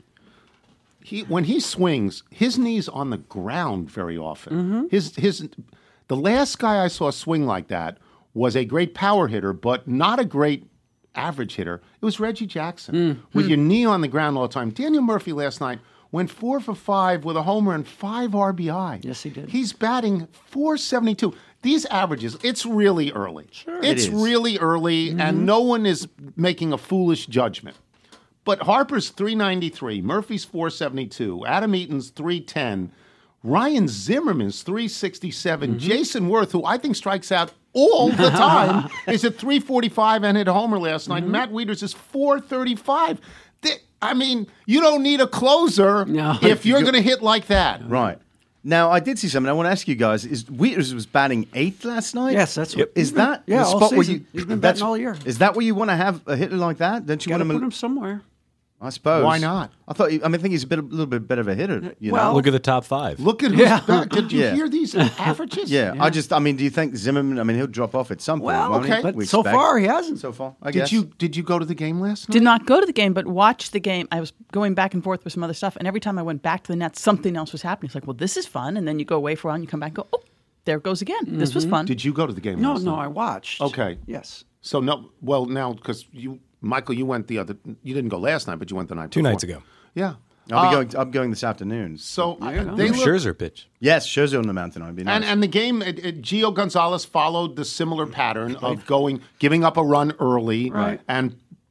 he when he swings, his knee's on the ground very often. Mm-hmm. His his the last guy I saw swing like that was a great power hitter, but not a great average hitter. It was Reggie Jackson mm-hmm. with your knee on the ground all the time. Daniel Murphy last night went four for five with a homer and five R B I. Yes, he did. He's batting four seventy-two. These averages, it's really early. Sure, it's it is. really early, mm-hmm. and no one is making a foolish judgment. But Harper's three ninety-three, Murphy's four seventy-two, Adam Eaton's three ten, Ryan Zimmerman's three sixty-seven, mm-hmm. Jason Worth, who I think strikes out all the time, is at three forty-five and hit a homer last night. Mm-hmm. Matt Wieters is four thirty-five. They, I mean, you don't need a closer no. if you're going to hit like that. Right. Now, I did see something. I want to ask you guys: is Wieters was batting eighth last night? Yes, that's what. Is that yeah, the all spot where season. you? He's been that's- batting all year. Is that where you want to have a hitter like that? Don't you Got to want put him somewhere. I suppose. Why not? I thought. I mean, I think he's a bit, a little bit better of a hitter. You Well- know. Look at the top five. Look at who's Yeah. back. Did you Yeah. hear these averages? Yeah, Yeah. I just. I mean, do you think Zimmerman? I mean, he'll drop off at some point. Well, won't he? okay. But We so expect. far he hasn't. So far, I Did guess. you did you go to the game last night? Did not go to the game, but watched the game. I was going back and forth with some other stuff, and every time I went back to the Nets, something else was happening. It's like, well, this is fun, and then you go away for a while, and you come back and go, oh, there it goes again. This was fun. Did you go to the game No, last no, night? I watched. Okay. Yes. So no, well now because you, Michael, you went the other. You didn't go last night, but you went the night Two before. nights ago. Yeah. I'll be Uh, going. I'm going this afternoon. So There you uh, go. they look, Scherzer pitch. Yes, Scherzer on the mountain. I'd be nice. and and the game. It, it, Gio Gonzalez followed the similar pattern of going, giving up a run early, Right. and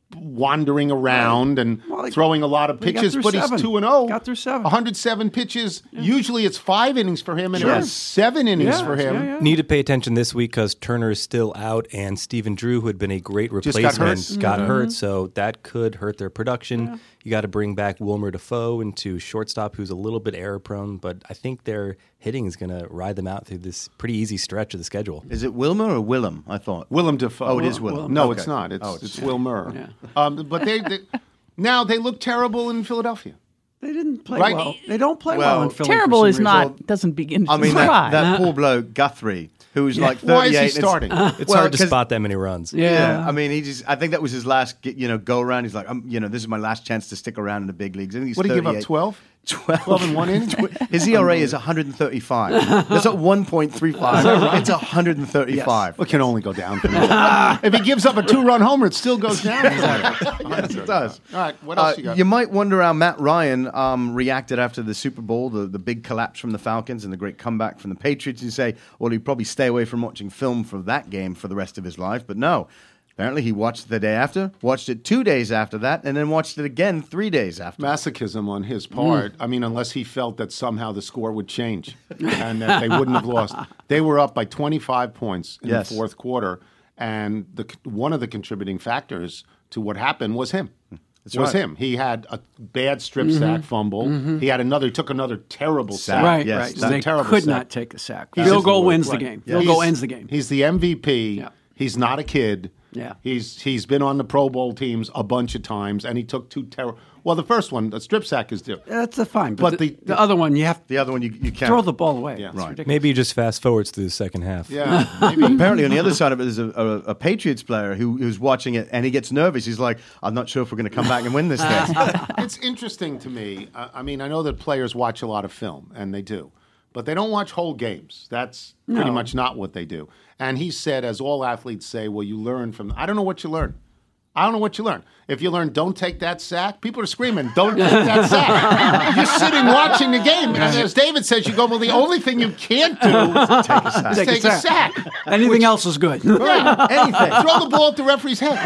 wandering around and Well, he- throwing a lot of he got pitches, through but seven. he's two and zero. Got through seven. one hundred seven pitches. Usually it's five innings for him, and Sure. it was seven innings Yeah, for him. yeah, yeah. Need to pay attention this week because Turner is still out, and Stephen Drew, who had been a great Just got replacement, hurt. got Mm-hmm. hurt. So that could hurt their production. You got to bring back Wilmer Defoe into shortstop, who's a little bit error prone, but I think their hitting is going to ride them out through this pretty easy stretch of the schedule. Is it Wilmer or Willem? I thought. Willem Dafoe. Oh, it is Willem. No, Okay. it's not. It's Oh, it's, it's- Wilmer. Yeah. Um, but they, they now they look terrible in Philadelphia. They didn't play Right. well. They don't play Well, well in Philly. for Terrible some is reason. not doesn't begin to I mean, describe. that, that poor bloke Guthrie, who's like thirty-eight. Why is he and it's- starting? It's Well, hard to 'cause- spot that many runs. Yeah. Yeah, I mean, he just. I think that was his last, you know, go around. He's like, um, you know, this is my last chance to stick around in the big leagues. I think he's What did he give up? thirty-eight. Twelve. twelve. twelve in one inning? His E R A is one hundred thirty-five. That's at one point three five. It's one hundred thirty-five. It can only go down from there. If he gives up a two-run homer, it still goes down. Yes, it does. All right, what else Uh, you got? you might wonder how Matt Ryan um, reacted after the Super Bowl, the, the big collapse from the Falcons and the great comeback from the Patriots. You say, well, he'd probably stay away from watching film for that game for the rest of his life. But no. Apparently, he watched it the day after, watched it two days after that, and then watched it again three days after. Masochism on his part. I mean, unless he felt that somehow the score would change and that they wouldn't have lost. They were up by twenty-five points in Yes. the fourth quarter, and the one of the contributing factors to what happened was him. That's was right. him. He had a bad strip sack fumble. He had another. He took another terrible sack. Right, Yes, right. that's They terrible could sack. not take a sack. He's Field just- goal wins the right. game. Yeah. Field goal He's- ends the game. He's the M V P. Yeah. He's not a kid. Yeah. He's he's been on the Pro Bowl teams a bunch of times, and he took two terrible. Well, the first one, the strip sack, is different. That's a fine. But, But the, the- the, other one, you have to The other one, you, you can't. throw the ball away. Yeah. It's Right. ridiculous. Maybe he just fast forwards through the second half. Yeah, maybe. Apparently, on the other side of it, there's a, a, a Patriots player who, who's watching it, and he gets nervous. He's like, I'm not sure if we're going to come back and win this thing. It's interesting to me. I, I mean, I know that players watch a lot of film, and they do, but they don't watch whole games. That's pretty No. much not what they do. And he said, as all athletes say, well, you learn from. I don't know what you learn. I don't know what you learn. If you learn, don't take that sack, people are screaming, don't take that sack. You're sitting watching the game. And as David says, you go, well, the only thing you can't do is Take a sack. take, a sack. Anything else is good. Yeah, anything. Throw the ball at the referee's head.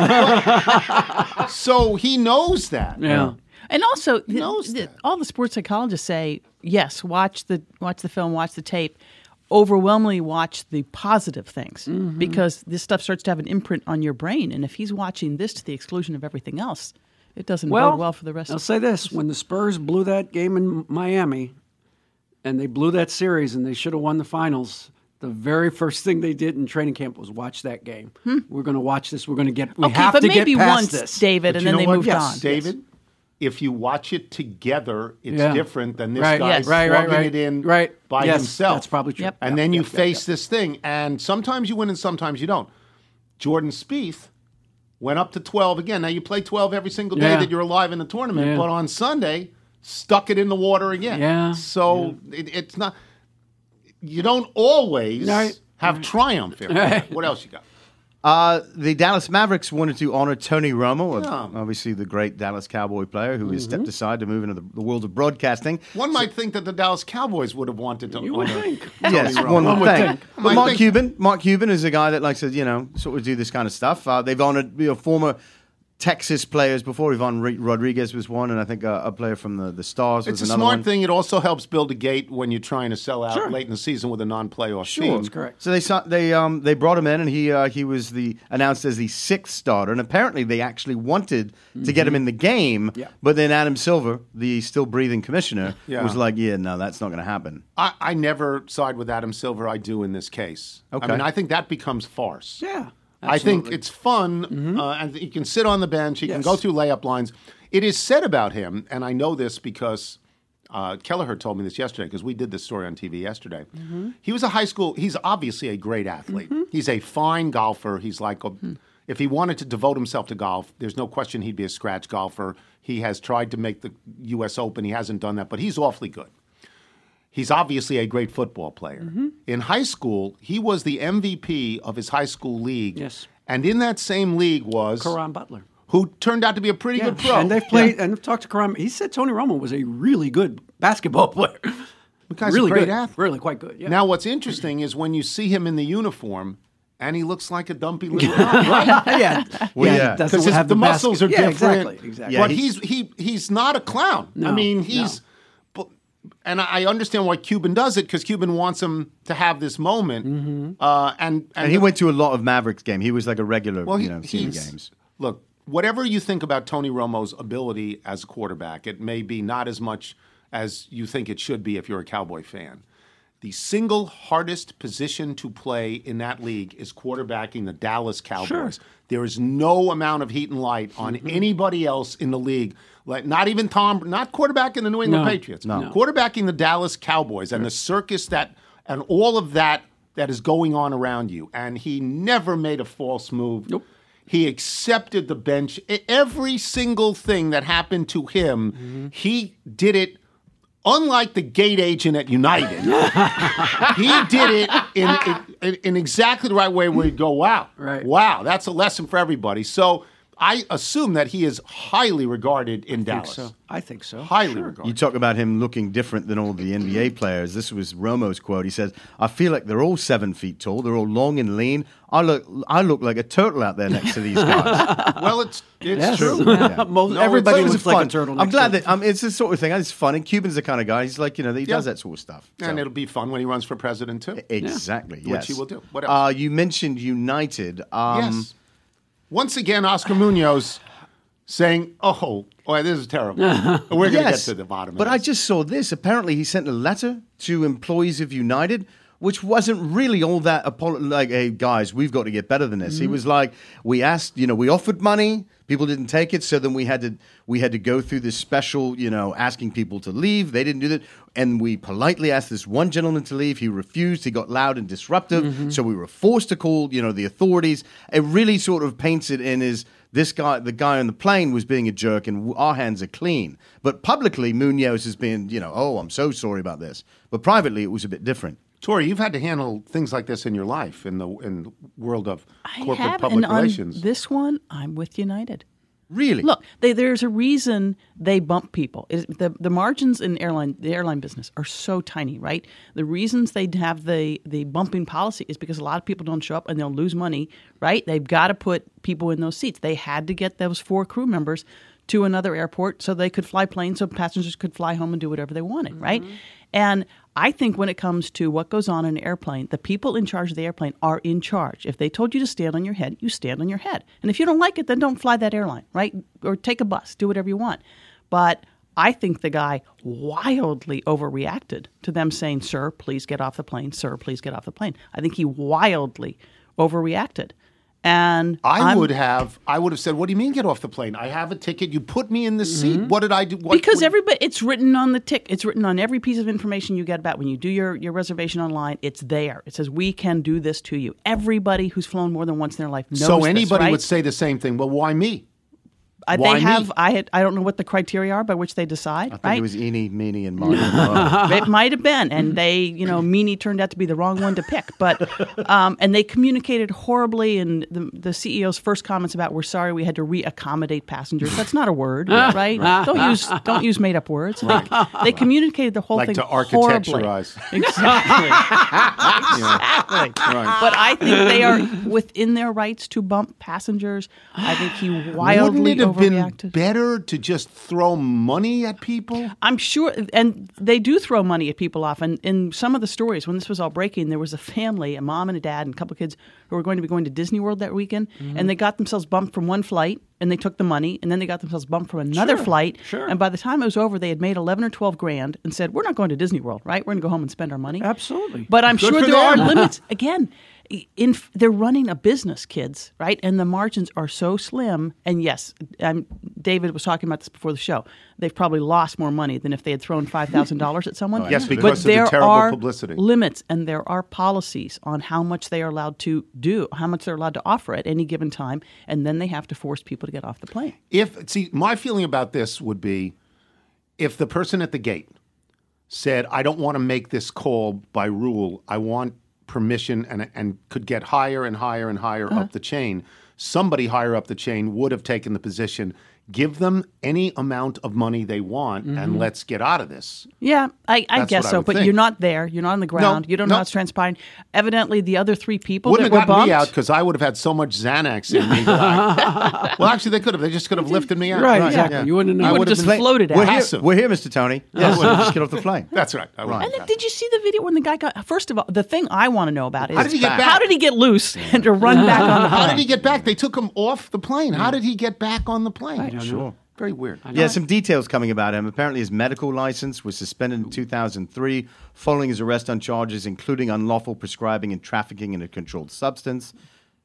So he knows that. Yeah. And also, the- knows the- that. all the sports psychologists say, yes, watch the watch the film, watch the tape. Overwhelmingly watch the positive things Mm-hmm. because this stuff starts to have an imprint on your brain. And if he's watching this to the exclusion of everything else, it doesn't bode well for the rest I'll of say this. When the Spurs blew that game in Miami and they blew that series and they should have won the finals, the very first thing they did in training camp was watch that game. We're going to watch this. We're going to get, we Okay, have but to maybe get past once, this. David, But and you then know they what? moved Yes, on. David, if you watch it together, it's Yeah. different than this Right, guy yes. right, right, plugging right. it in Right. by Yes, himself. that's probably true. Yep. And Yep, then you yep, yep, face yep. this thing, and sometimes you win and sometimes you don't. Jordan Spieth went up to twelve again. Now you play twelve every single day Yeah. that you're alive in the tournament, Yeah. but on Sunday, stuck it in the water again. Yeah. So It, it's not. You don't always Right. have triumph here. Right. What else you got? Uh, the Dallas Mavericks wanted to honor Tony Romo, of- Yeah. obviously the great Dallas Cowboy player who has Mm-hmm. stepped aside to move into the, the world of broadcasting. One might think that the Dallas Cowboys would have wanted to You would honor think. Yes, Romo. one One would would think. think. But Might Mark think- Cuban, Mark Cuban is a guy that likes to, you know, sort of do this kind of stuff. Uh, they've honored you know, former Texas players before. Ivan Re- Rodriguez was one, and I think uh, a player from the, the Stars was It's a another smart one. thing. It also helps build a gate when you're trying to sell out Sure. late in the season with a non-playoff Sure, team. that's correct. So they saw, they um they brought him in, and he uh, he was the announced as the sixth starter, and apparently they actually wanted to get him in the game, Yeah. but then Adam Silver, the still breathing commissioner, Yeah. was like, yeah, no, that's not going to happen. I, I never side with Adam Silver. I do in this case. Okay. I mean, I think that becomes farce. Yeah. I think absolutely. it's fun, uh, and he can sit on the bench. He can Yes. go through layup lines. It is said about him, and I know this because uh, Kelleher told me this yesterday because we did this story on T V yesterday. He was a high school. He's obviously a great athlete. He's a fine golfer. He's like, a, if he wanted to devote himself to golf, there's no question he'd be a scratch golfer. He has tried to make the U S Open. He hasn't done that, but he's awfully good. He's obviously a great football player. In high school, he was the M V P of his high school league. Yes. And in that same league was Karan Butler. who turned out to be a pretty Yeah. good pro. And they've played, and I've talked to Karan. He said Tony Romo was a really good basketball player. The guy's really a great good. athlete. Really quite good. Yeah. Now, what's interesting is when you see him in the uniform and he looks like a dumpy little guy, right? yeah, Well, yeah, yeah. doesn't Because have the, muscles basket- are yeah, different. Exactly, exactly. Yeah, but he- he's he he's not a clown. I No, mean, he's. but- And I understand why Cuban does it because Cuban wants him to have this moment. Mm-hmm. Uh, and, and And he the- went to a lot of Mavericks game. He was like a regular, Well, he, you know, seeing he's, games. Look, whatever you think about Tony Romo's ability as a quarterback, it may be not as much as you think it should be if you're a Cowboy fan. The single hardest position to play in that league is quarterbacking the Dallas Cowboys. There is no amount of heat and light on Mm-hmm. anybody else in the league. Like not even Tom, not quarterbacking the New England No, Patriots. no. Quarterbacking the Dallas Cowboys and the circus that and all of that that is going on around you. And he never made a false move. Nope. He accepted the bench. E- Every single thing that happened to him, Mm-hmm. he did it. Unlike the gate agent at United, he did it in, in in exactly the right way where you'd go, wow, Right. wow, that's a lesson for everybody. So I assume that he is highly regarded in I think Dallas. so. I think so. Highly Sure. regarded. You talk about him looking different than all the N B A players. This was Romo's quote. He says, "I feel like they're all seven feet tall. They're all long and lean. I look, I look like a turtle out there next to these guys." Well, it's it's Yes. true. Yeah. Most, No, everybody it's- looks It was like fun. a turtle. I'm next glad to that um, it's the sort of thing. It's funny. Cuban's the kind of guy. He's like, you know, he does Yeah. that sort of stuff. And So- it'll be fun when he runs for president too. exactly, Which yes. he will do. What else? Uh, you mentioned United. Um, Yes. Once again, Oscar Munoz saying, "Oh, boy, this is terrible. We're going to Yes, get to the bottom." But of I this. just saw this. Apparently, he sent a letter to employees of United, which wasn't really all that apolo- like, hey, guys, we've got to get better than this. He was like, we asked, you know, we offered money, people didn't take it, so then we had to we had to go through this special, you know, asking people to leave. They didn't do that, and we politely asked this one gentleman to leave. He refused. He got loud and disruptive, so we were forced to call, you know, the authorities. It really sort of paints it in as this guy, the guy on the plane, was being a jerk, and our hands are clean. But publicly, Munoz has been, you know, oh, I'm so sorry about this. But privately, it was a bit different. Tori, you've had to handle things like this in your life in the in the world of I corporate have, public and on relations. this one, I'm with United. Really? Look, they, there's a reason they bump people. It, the the margins in airline the airline business are so tiny, right? The reasons they have the the bumping policy is because a lot of people don't show up and they'll lose money, right? They've got to put people in those seats. They had to get those four crew members to another airport so they could fly planes, so passengers could fly home and do whatever they wanted, right? And I think when it comes to what goes on in an airplane, the people in charge of the airplane are in charge. If they told you to stand on your head, you stand on your head. And if you don't like it, then don't fly that airline, right? Or take a bus, do whatever you want. But I think the guy wildly overreacted to them saying, "Sir, please get off the plane. Sir, please get off the plane." I think he wildly overreacted. And I I'm- would have. I would have said, "What do you mean, get off the plane? I have a ticket. You put me in the seat. What did I do?" What, because what- everybody, it's written on the tick. It's written on every piece of information you get about when you do your, your reservation online. It's there. It says we can do this to you. Everybody who's flown more than once in their life knows So this, anybody right? would say the same thing. Well, why me? Uh, why they have. me? I had. I don't know what the criteria are by which they decide. I think right? it was Eenie, Meenie, and Marty. Oh. It might have been, and they, you know, Meanie turned out to be the wrong one to pick. But um, and they communicated horribly. And the, the C E O's first comments about "we're sorry we had to re-accommodate passengers." That's not a word, right? Don't use don't use made up words. They, they communicated the whole Like thing to horribly. architecturize. Exactly. exactly. But I think they are within their rights to bump passengers. I think he wildly Wouldn't it have been overreacted. better to just throw money at people? I'm sure, and they do throw money at people off. And in some of the stories, when this was all breaking, there was a family, a mom and a dad, and a couple of kids who were going to be going to Disney World that weekend, Mm-hmm. and they got themselves bumped from one flight, and they took the money, and then they got themselves bumped from another Sure, flight. sure. And by the time it was over, they had made eleven or twelve grand, and said, "We're not going to Disney World, right? We're going to go home and spend our money." Absolutely. But I'm Good sure for there are them. limits. Again, in they're running a business, kids, right? And the margins are so slim. And yes, um, David was talking about this before the show. They've probably lost more money than if they had thrown five thousand dollars at someone. Yes, but because of the there terrible are publicity. limits, and there are policies on how much they are allowed to do, how much they're allowed to offer at any given time, and then they have to force people to get off the plane. If see, my feeling about this would be, if the person at the gate said, "I don't want to make this call by rule. I want permission," and and could get higher and higher and higher Uh-huh. up the chain, somebody higher up the chain would have taken the position. Give them any amount of money they want, and let's get out of this. Yeah, I, I That's guess what I so. would But think. you're not there. You're not on the ground. No, you don't no. know how it's transpiring. Evidently, the other three people Wouldn't that have were gotten bumped. me out because I would have had so much Xanax in me. that I- well, actually, they could have. They just could have lifted me out. Right, exactly. You wouldn't have I known. would have just been floated We're out. here, Passive. we're here, Mister Tony. Yes, we'll just get off the plane. That's right. I would Right. have And then, that. did you see the video when the guy got? First of all, the thing I want to know about is How did he get back? How did he get loose and to run back on the plane? How did he get back? They took him off the plane. How did he get back on the plane? I don't know. Very weird. Yeah, some details coming about him. Apparently, his medical license was suspended in two thousand three following his arrest on charges including unlawful prescribing and trafficking in a controlled substance.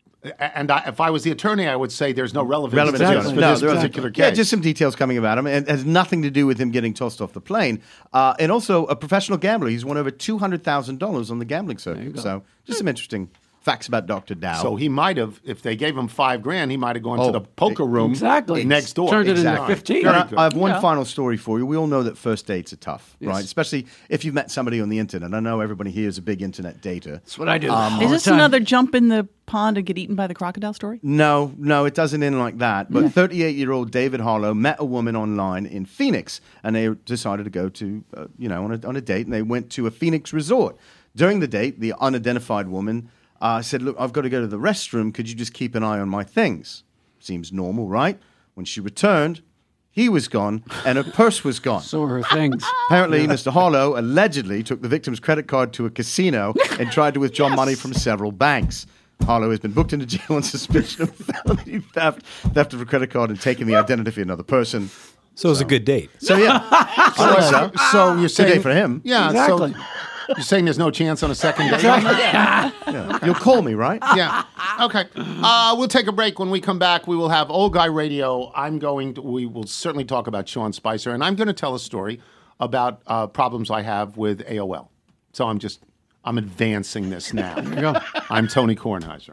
And I, if I was the attorney, I would say there's no relevance, Relevant to to this, us. for No, this there are- particular Yeah, case. just some details coming about him. And it has nothing to do with him getting tossed off the plane. Uh, and also a professional gambler. He's won over two hundred thousand dollars on the gambling circuit. So just some interesting facts about Doctor Dow. So he might have, if they gave him five grand, he might have gone Oh, to the poker room exactly. next door. Turned it into Exactly. fifteen. Very And I, good. I have one Yeah. final story for you. We all know that first dates are tough, Yes. right? Especially if you've met somebody on the internet. I know everybody here is a big internet dater. That's what I do. Is all the this time. another jump in the pond and get eaten by the crocodile story? No, no, it doesn't end like that. But thirty-eight-year-old David Harlow met a woman online in Phoenix, and they decided to go to, uh, you know, on a, on a date, and they went to a Phoenix resort. During the date, the unidentified woman uh, said, "Look, I've got to go to the restroom. Could you just keep an eye on my things?" Seems normal, right? When she returned, he was gone, and her purse was gone. So her things. Apparently, Mister Harlow allegedly took the victim's credit card to a casino and tried to withdraw money from several banks. Harlow has been booked into jail on suspicion of felony theft, theft of a credit card, and taking the identity of another person. So it was a good date. So yeah, I think so. So you're Good saying day for him. Yeah, Exactly. so you're saying there's no chance on a second date? Yeah. You'll call me, right? Yeah. Okay. Uh, we'll take a break. When we come back, we will have Old Guy Radio. I'm going to, we will certainly talk about Sean Spicer, and I'm going to tell a story about uh, problems I have with A O L. So I'm just, I'm advancing this now. There you go. I'm Tony Kornheiser.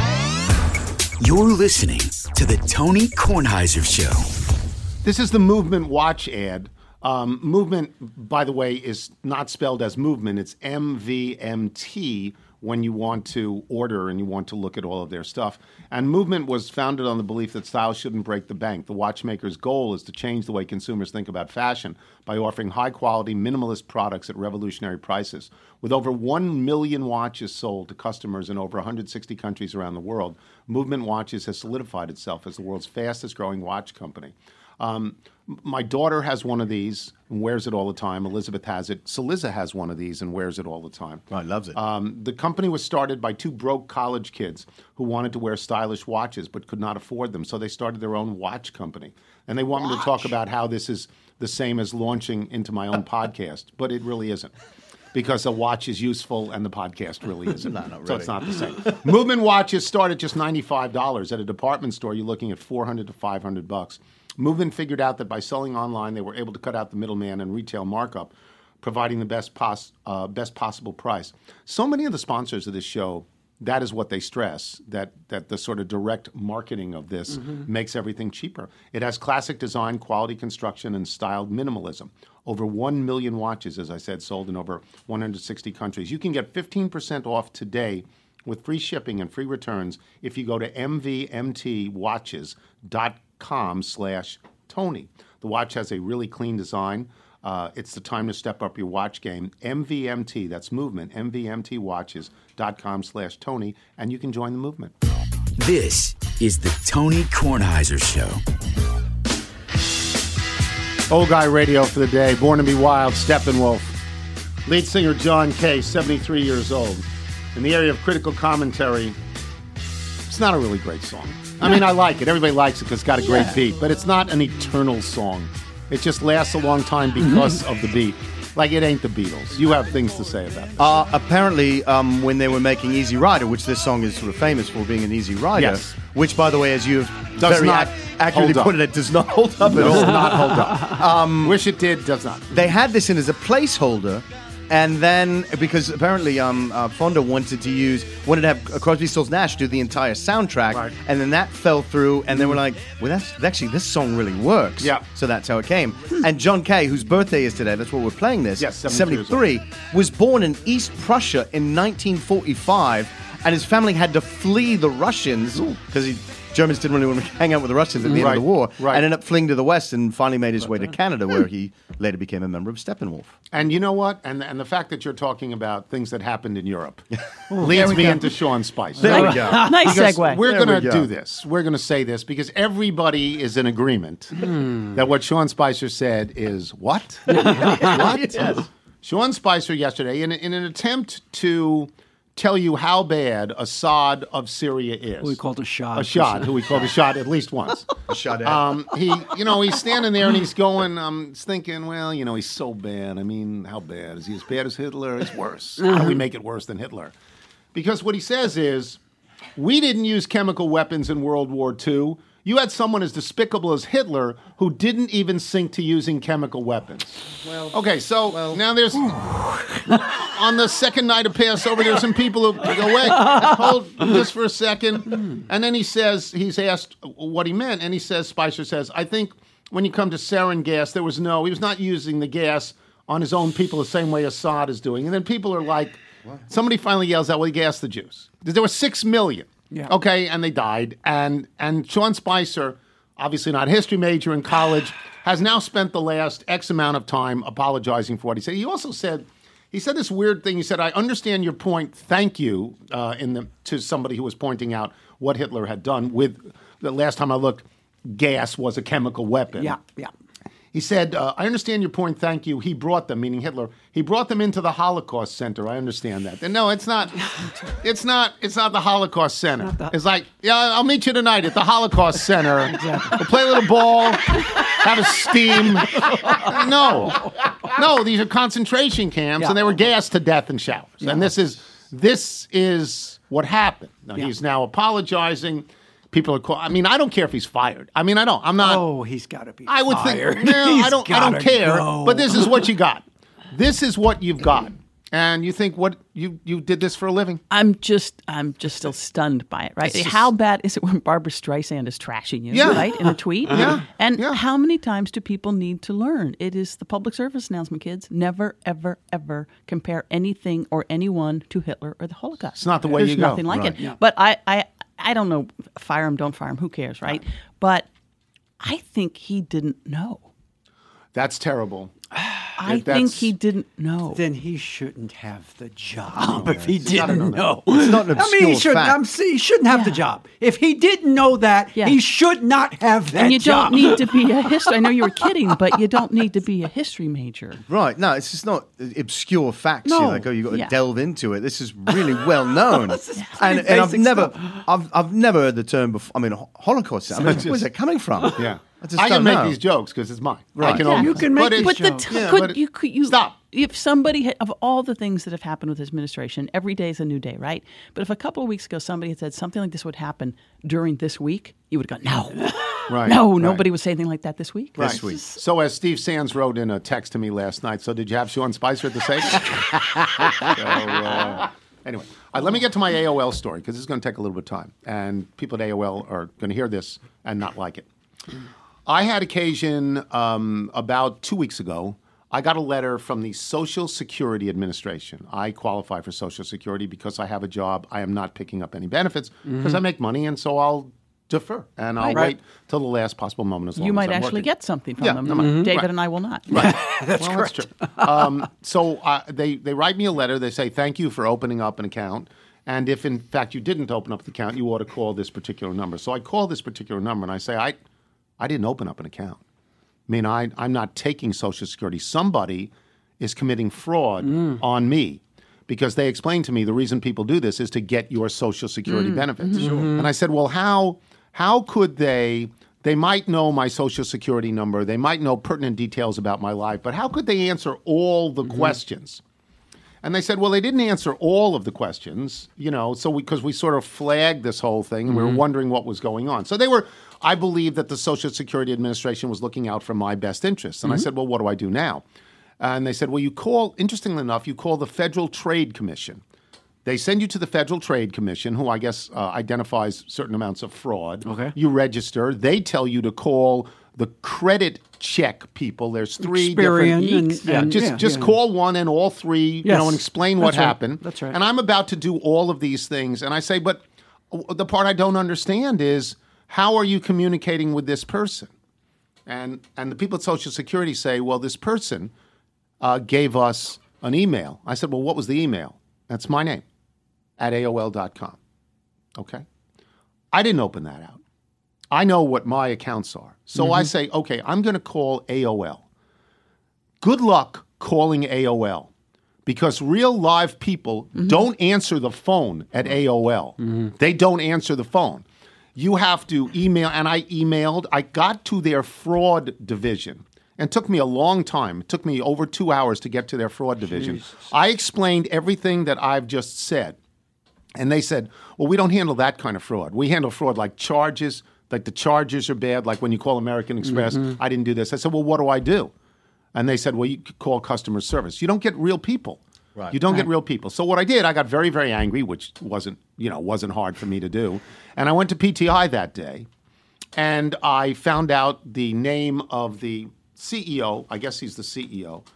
You're listening to the Tony Kornheiser Show. This is the Movement Watch ad. Um, movement, by the way, is not spelled as movement. It's M V M T when you want to order and you want to look at all of their stuff. And Movement was founded on the belief that style shouldn't break the bank. The watchmaker's goal is to change the way consumers think about fashion by offering high-quality, minimalist products at revolutionary prices. With over one million watches sold to customers in over one hundred sixty countries around the world, Movement Watches has solidified itself as the world's fastest-growing watch company. Um, my daughter has one of these and wears it all the time. Elizabeth has it. Saliza has one of these and wears it all the time. Oh, loves it. Um, the company was started by two broke college kids who wanted to wear stylish watches but could not afford them. So they started their own watch company. And they want me to talk about how this is the same as launching into my own podcast, but it really isn't. Because a watch is useful and the podcast really isn't. No, not So really. it's not the same. Movement watches start at just ninety-five dollars. At a department store, you're looking at four hundred to five hundred bucks. Movement figured out that by selling online, they were able to cut out the middleman and retail markup, providing the best pos- uh, best possible price. So many of the sponsors of this show, that is what they stress, that that the sort of direct marketing of this Mm-hmm. makes everything cheaper. It has classic design, quality construction, and styled minimalism. Over one million watches, as I said, sold in over one hundred sixty countries. You can get fifteen percent off today with free shipping and free returns if you go to m v m t watches dot com slash Tony. The watch has a really clean design. Uh, it's the time to step up your watch game. M V M T, that's movement, m v m t watches dot com slash Tony, and you can join the movement. This is the Tony Kornheiser Show. Old Guy Radio for the day. Born to be Wild, Steppenwolf. Lead singer John Kay, seventy-three years old. In the area of critical commentary, it's not a really great song. I mean, I like it. Everybody likes it because it's got a great beat, but it's not an eternal song. It just lasts a long time because of the beat. Like, it ain't the Beatles. You have things to say about this. Uh, apparently, um, when they were making Easy Rider, which this song is sort of famous for being an Easy Rider, Yes. which, by the way, as you've Does very not ac- accurately hold up. put it, it does not hold up at Does all. not hold up. Um, Wish it did, does not. They had this in as a placeholder, and then because apparently um, uh, Fonda wanted to use wanted to have uh, Crosby, Stills, Nash do the entire soundtrack, Right. and then that fell through, and they were like, "Well, that's actually this song really works." Yeah. So that's how it came. And John Kay, whose birthday is today, that's what we're playing this. Yes, seventy-three years seventy-three, was born in East Prussia in nineteen forty-five, and his family had to flee the Russians because he Germans didn't really want to hang out with the Russians at the end Right, of the war, right. and ended up fleeing to the West and finally made his way to Canada, where he later became a member of Steppenwolf. And you know what? And and the fact that you're talking about things that happened in Europe There leads we me go. into Sean Spicer. There we go. Nice Because segue. We're There going we to go. do this. We're going to say this because everybody is in agreement that what Sean Spicer said is what? What? Sean Spicer yesterday, in, in an attempt to tell you how bad Assad of Syria is. Who we called a shot. A shot, who we called a shot at least once. A shot at. Um, he, you know, he's standing there and he's going, um, he's thinking, well, you know, he's so bad. I mean, how bad? Is he as bad as Hitler? It's worse. How do we make it worse than Hitler? Because what he says is, we didn't use chemical weapons in World War Two. You had someone as despicable as Hitler who didn't even sink to using chemical weapons. Well, okay, so now there's on the second night of Passover, there's some people who go, wait, hold just for a second. And then he says, he's asked what he meant, and he says, Spicer says, I think when you come to sarin gas, there was no, he was not using the gas on his own people the same way Assad is doing. And then people are like, somebody finally yells out, well, he gassed the Jews. There were six million. Yeah. Okay, and they died. And and Sean Spicer, obviously not a history major in college, has now spent the last X amount of time apologizing for what he said. He also said, he said this weird thing. He said, I understand your point. Thank you uh, in the to somebody who was pointing out what Hitler had done with, the last time I looked, gas was a chemical weapon. Yeah, yeah. He said, uh, I understand your point, thank you. He brought them, meaning Hitler, he brought them into the Holocaust Center. I understand that. And no, it's not, it's not, it's not the Holocaust Center. It's like, yeah, I'll meet you tonight at the Holocaust Center. We'll play a little ball, have a steam. No, no, these are concentration camps, Yeah. and they were gassed to death in showers. And this is, this is what happened. Now, Yeah. he's now apologizing. People are call- I mean, I don't care if he's fired. I mean, I don't. I'm not. Oh, he's got to be I would fired. think. No, He's I don't. I don't gotta care. go. But this is what you got. This is what you've got. And you think what you you did this for a living? I'm just, I'm just still stunned by it. Right? It's just- How bad is it when Barbara Streisand is trashing you? Yeah. Right in a tweet. Yeah. And Yeah. how many times do people need to learn? It is the public service announcement, kids. Never, ever, ever compare anything or anyone to Hitler or the Holocaust. It's not the way There's you go. nothing like Right. it. Yeah. But I, I, I don't know. Fire him, don't fire him. Who cares, right? But I think he didn't know. That's terrible. I If think that's- he didn't know. Then he shouldn't have the job if he gotta didn't know know. It's not an I mean, he obscure shouldn't. fact. I'm, saying he shouldn't have the job. If he didn't know that, Yeah. he should not have that and you job. don't need to be a history. I know you were kidding, but you don't need to be a history major. Right. No, it's just not obscure facts No. here. Like, oh, you've got to Yeah. delve into it. This is really well known. This is and, pretty and I've basic never, stuff. I've, I've never heard the term before. I mean, ho- Holocaust. I mean, just- where's that coming from? Yeah. I just I don't can make know. these jokes because it's mine. Right. I can Yeah. only, You can make but these it's- But the jokes. t- Yeah, could but it- you could you Stop. If somebody had, of all the things that have happened with his administration, every day is a new day, right? But if a couple of weeks ago somebody had said something like this would happen during this week, you would have gone, no, Right. no, right. nobody would say anything like that this week. Right. This week. So as Steve Sands wrote in a text to me last night, so did you have Sean Spicer at the same? so, uh, anyway, uh, let me get to my A O L story because this is going to take a little bit of time. And people at A O L are going to hear this and not like it. I had occasion um, about two weeks ago. I got a letter from the Social Security Administration. I qualify for Social Security because I have a job. I am not picking up any benefits because I make money, and so I'll defer and I'll Right. wait till the last possible moment as long You as might I'm actually working. get something from Yeah, them. no, Mhm. David right. and I will not. Right. That's well, correct. That's true. Um, so uh, they, they write me a letter. They say, thank you for opening up an account. And if, in fact, you didn't open up the account, you ought to call this particular number. So I call this particular number, and I say, I, I didn't open up an account. I mean, I, I'm not taking Social Security. Somebody is committing fraud Mm. on me because they explained to me the reason people do this is to get your Social Security Mm. benefits. Mm-hmm. And I said, well, how how could they – they might know my Social Security number. They might know pertinent details about my life, but how could they answer all the Mm-hmm. questions? And they said, well, they didn't answer all of the questions, you know, so because we, we sort of flagged this whole thing and we were wondering what was going on. So they were, I believe that the Social Security Administration was looking out for my best interests. And I said, well, what do I do now? And they said, well, you call, interestingly enough, you call the Federal Trade Commission. They send you to the Federal Trade Commission, who I guess uh, identifies certain amounts of fraud. Okay. You register. They tell you to call the credit check people. There's three Experian different. and- yeah, and- just yeah, just yeah. call one and all three, you Yes. know, and explain what That's right. happened. That's right. And I'm about to do all of these things, and I say, but the part I don't understand is how are you communicating with this person? And and the people at Social Security say, well, this person uh, gave us an email. I said, well, what was the email? That's my name, at A O L dot com. Okay? I didn't open that out. I know what my accounts are. So Mm-hmm. I say, okay, I'm going to call A O L. Good luck calling A O L because real live people Mm-hmm. don't answer the phone at A O L. They don't answer the phone. You have to email, and I emailed. I got to their fraud division. And it took me a long time. It took me over two hours to get to their fraud division. I explained everything that I've just said. And they said, well, we don't handle that kind of fraud. We handle fraud like charges, like the charges are bad, like when you call American Express, Mm-hmm. I didn't do this. I said, well, what do I do? And they said, well, you could call customer service. You don't get real people. Right. You don't get real people. So what I did, I got very, very angry, which wasn't, you know, wasn't hard for me to do. And I went to P T I that day, and I found out the name of the C E O, I guess he's the C E O,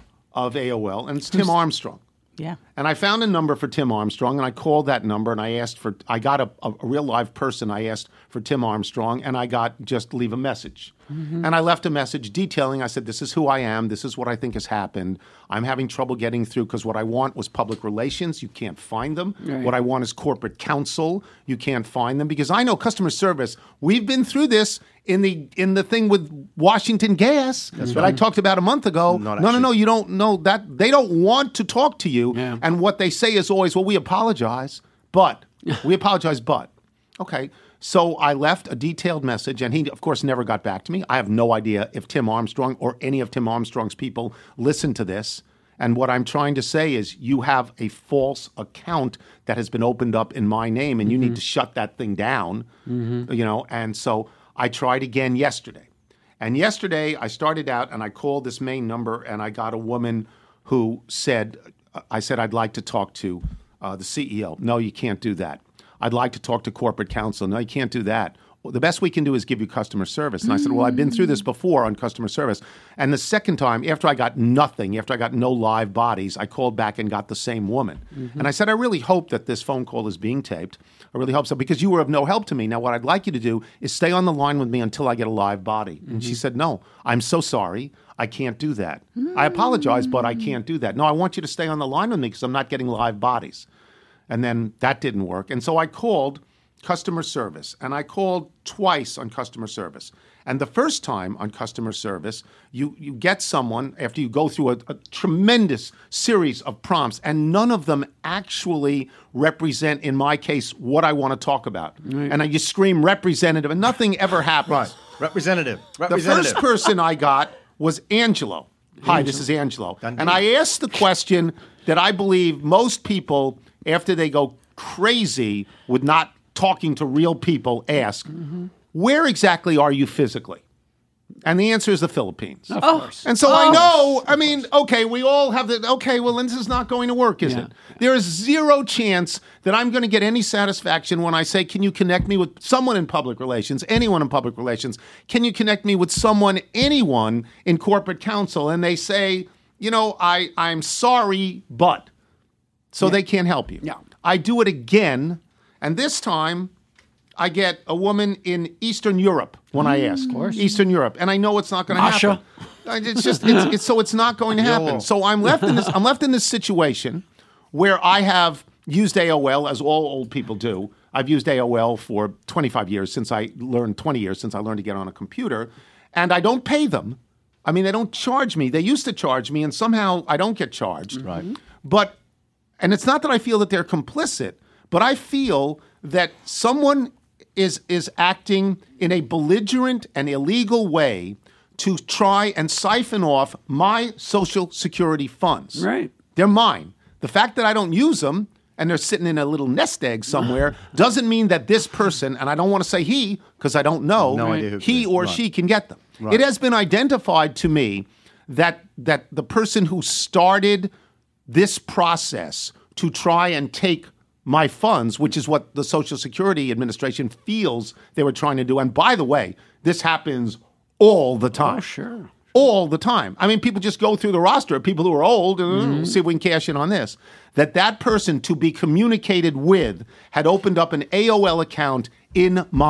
of A O L, and it's Tim Armstrong. Yeah. And I found a number for Tim Armstrong, and I called that number, and I asked for, I got a, a, a real live person. I asked for Tim Armstrong, and I got just leave a message. Mm-hmm. And I left a message detailing, I said, this is who I am. This is what I think has happened. I'm having trouble getting through because what I want was public relations. You can't find them. Right. What I want is corporate counsel. You can't find them because I know customer service. We've been through this in the in the thing with Washington Gas that I talked about a month ago. Not no, no, actually. no. You don't know that. They don't want to talk to you. Yeah. And what they say is always, well, we apologize, but we apologize, but. Okay. So I left a detailed message, and he, of course, never got back to me. I have no idea if Tim Armstrong or any of Tim Armstrong's people listened to this. And what I'm trying to say is you have a false account that has been opened up in my name, and you need to shut that thing down, you know. And so I tried again yesterday. And yesterday I started out, and I called this main number, and I got a woman who said, I said, I'd like to talk to uh, the C E O. No, you can't do that. I'd like to talk to corporate counsel. No, you can't do that. Well, the best we can do is give you customer service. And I said, well, I've been through this before on customer service. And the second time, after I got nothing, after I got no live bodies, I called back and got the same woman. Mm-hmm. And I said, I really hope that this phone call is being taped. I really hope so, because you were of no help to me. Now, what I'd like you to do is stay on the line with me until I get a live body. And she said, no, I'm so sorry. I can't do that. I apologize, but I can't do that. No, I want you to stay on the line with me because I'm not getting live bodies. And then that didn't work. And so I called customer service, and I called twice on customer service. And the first time on customer service, you, you get someone after you go through a, a tremendous series of prompts, and none of them actually represent, in my case, what I want to talk about. Right. And you scream representative, and nothing ever happens. Right. Representative. The Representative. first person I got was Angelo. Hi, this is Angelo. Dundee. And I asked the question that I believe most people, after they go crazy with not talking to real people, ask, where exactly are you physically? And the answer is the Philippines. Of course. And so I know, I mean, okay, we all have the, okay, well, this is not going to work, is Yeah. it? There is zero chance that I'm going to get any satisfaction when I say, can you connect me with someone in public relations, anyone in public relations? Can you connect me with someone, anyone in corporate counsel? And they say, you know, I, I'm sorry, but. So they can't help you. Yeah. I do it again, and this time I get a woman in Eastern Europe when I ask. Of course. Eastern Europe. And I know it's not going to Masha. happen. It's just it's, it's so it's not going to happen. Yo. So I'm left in this I'm left in this situation where I have used A O L as all old people do. I've used A O L for twenty-five years since I learned twenty years since I learned to get on a computer, and I don't pay them. I mean, they don't charge me. They used to charge me, and somehow I don't get charged. Right. But and it's not that I feel that they're complicit, but I feel that someone is is acting in a belligerent and illegal way to try and siphon off my Social Security funds. Right. They're mine. The fact that I don't use them and they're sitting in a little nest egg somewhere doesn't mean that this person, and I don't want to say he because I don't know, No idea who he it is. or Right. she can get them. Right. It has been identified to me that that the person who started this process to try and take my funds, which is what the Social Security Administration feels they were trying to do. And by the way, this happens all the time. Oh, sure. All the time. I mean, people just go through the roster of people who are old and mm-hmm. see if we can cash in on this. That that person to be communicated with had opened up an A O L account in my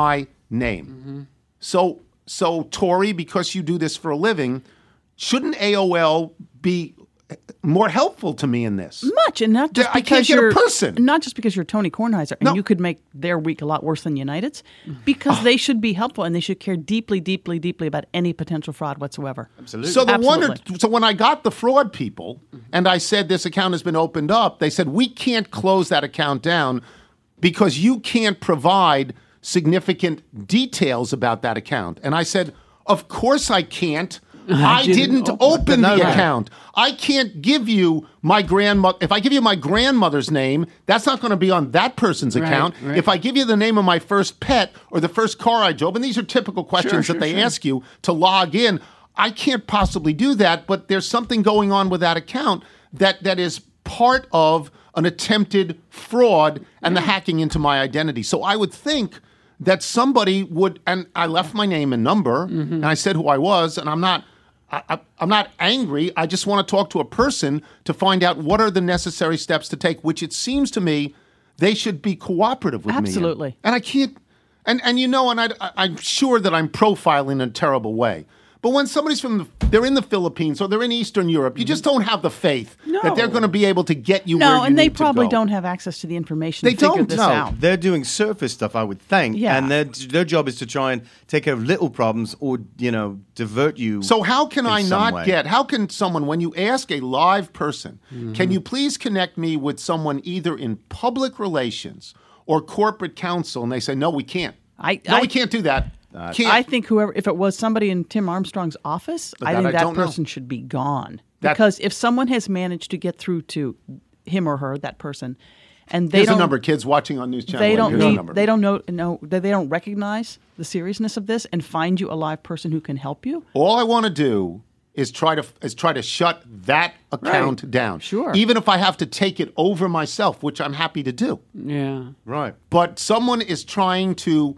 name. Mm-hmm. So, so Tori, because you do this for a living, shouldn't A O L be more helpful to me in this? Much, and not just I can't because get a you're person. not just because you're Tony Kornheiser, and No. you could make their week a lot worse than United's, because they should be helpful and they should care deeply, deeply, deeply about any potential fraud whatsoever. Absolutely. So the Absolutely. wonder, so when I got the fraud people and I said this account has been opened up, they said we can't close that account down because you can't provide significant details about that account. And I said, of course I can't. I didn't didn't open open No, the right. account. I can't give you my grandmother. If I give you my grandmother's name, that's not going to be on that person's Right, account. right. If I give you the name of my first pet or the first car I drove, and these are typical questions sure, that they sure. ask you to log in, I can't possibly do that. But there's something going on with that account that that is part of an attempted fraud and the hacking into my identity. So I would think that somebody would, and I left my name and number, Mm-hmm. and I said who I was, and I'm not. I, I, I'm not angry. I just want to talk to a person to find out what are the necessary steps to take, which it seems to me they should be cooperative with me. in. Absolutely. And I can't, and, and you know, and I, I, I'm sure that I'm profiling in a terrible way. But when somebody's from, the, they're in the Philippines or they're in Eastern Europe, you just don't have the faith that they're going to be able to get you where No, you and they need to probably go. don't have access to the information They to figure don't, this No, out. they're doing surface stuff, I would think, Yeah. and their their job is to try and take care of little problems or you know divert you. So how can in I some not way. get, how can someone, when you ask a live person, can you please connect me with someone either in public relations or corporate counsel, and they say, no, we can't. I- no, I- we can't do that. Can't. I think whoever, if it was somebody in Tim Armstrong's office, But I that think I that don't know. person should be gone. That- because if someone has managed to get through to him or her, that person, and they Here's don't, a number, kids watching on News Channel. they don't Here's a need, number. they don't know, know, they they don't recognize the seriousness of this and find you a live person who can help you. All I want to do is try to is try to shut that account Right. down. Sure. Even if I have to take it over myself, which I'm happy to do. Yeah. Right. But someone is trying to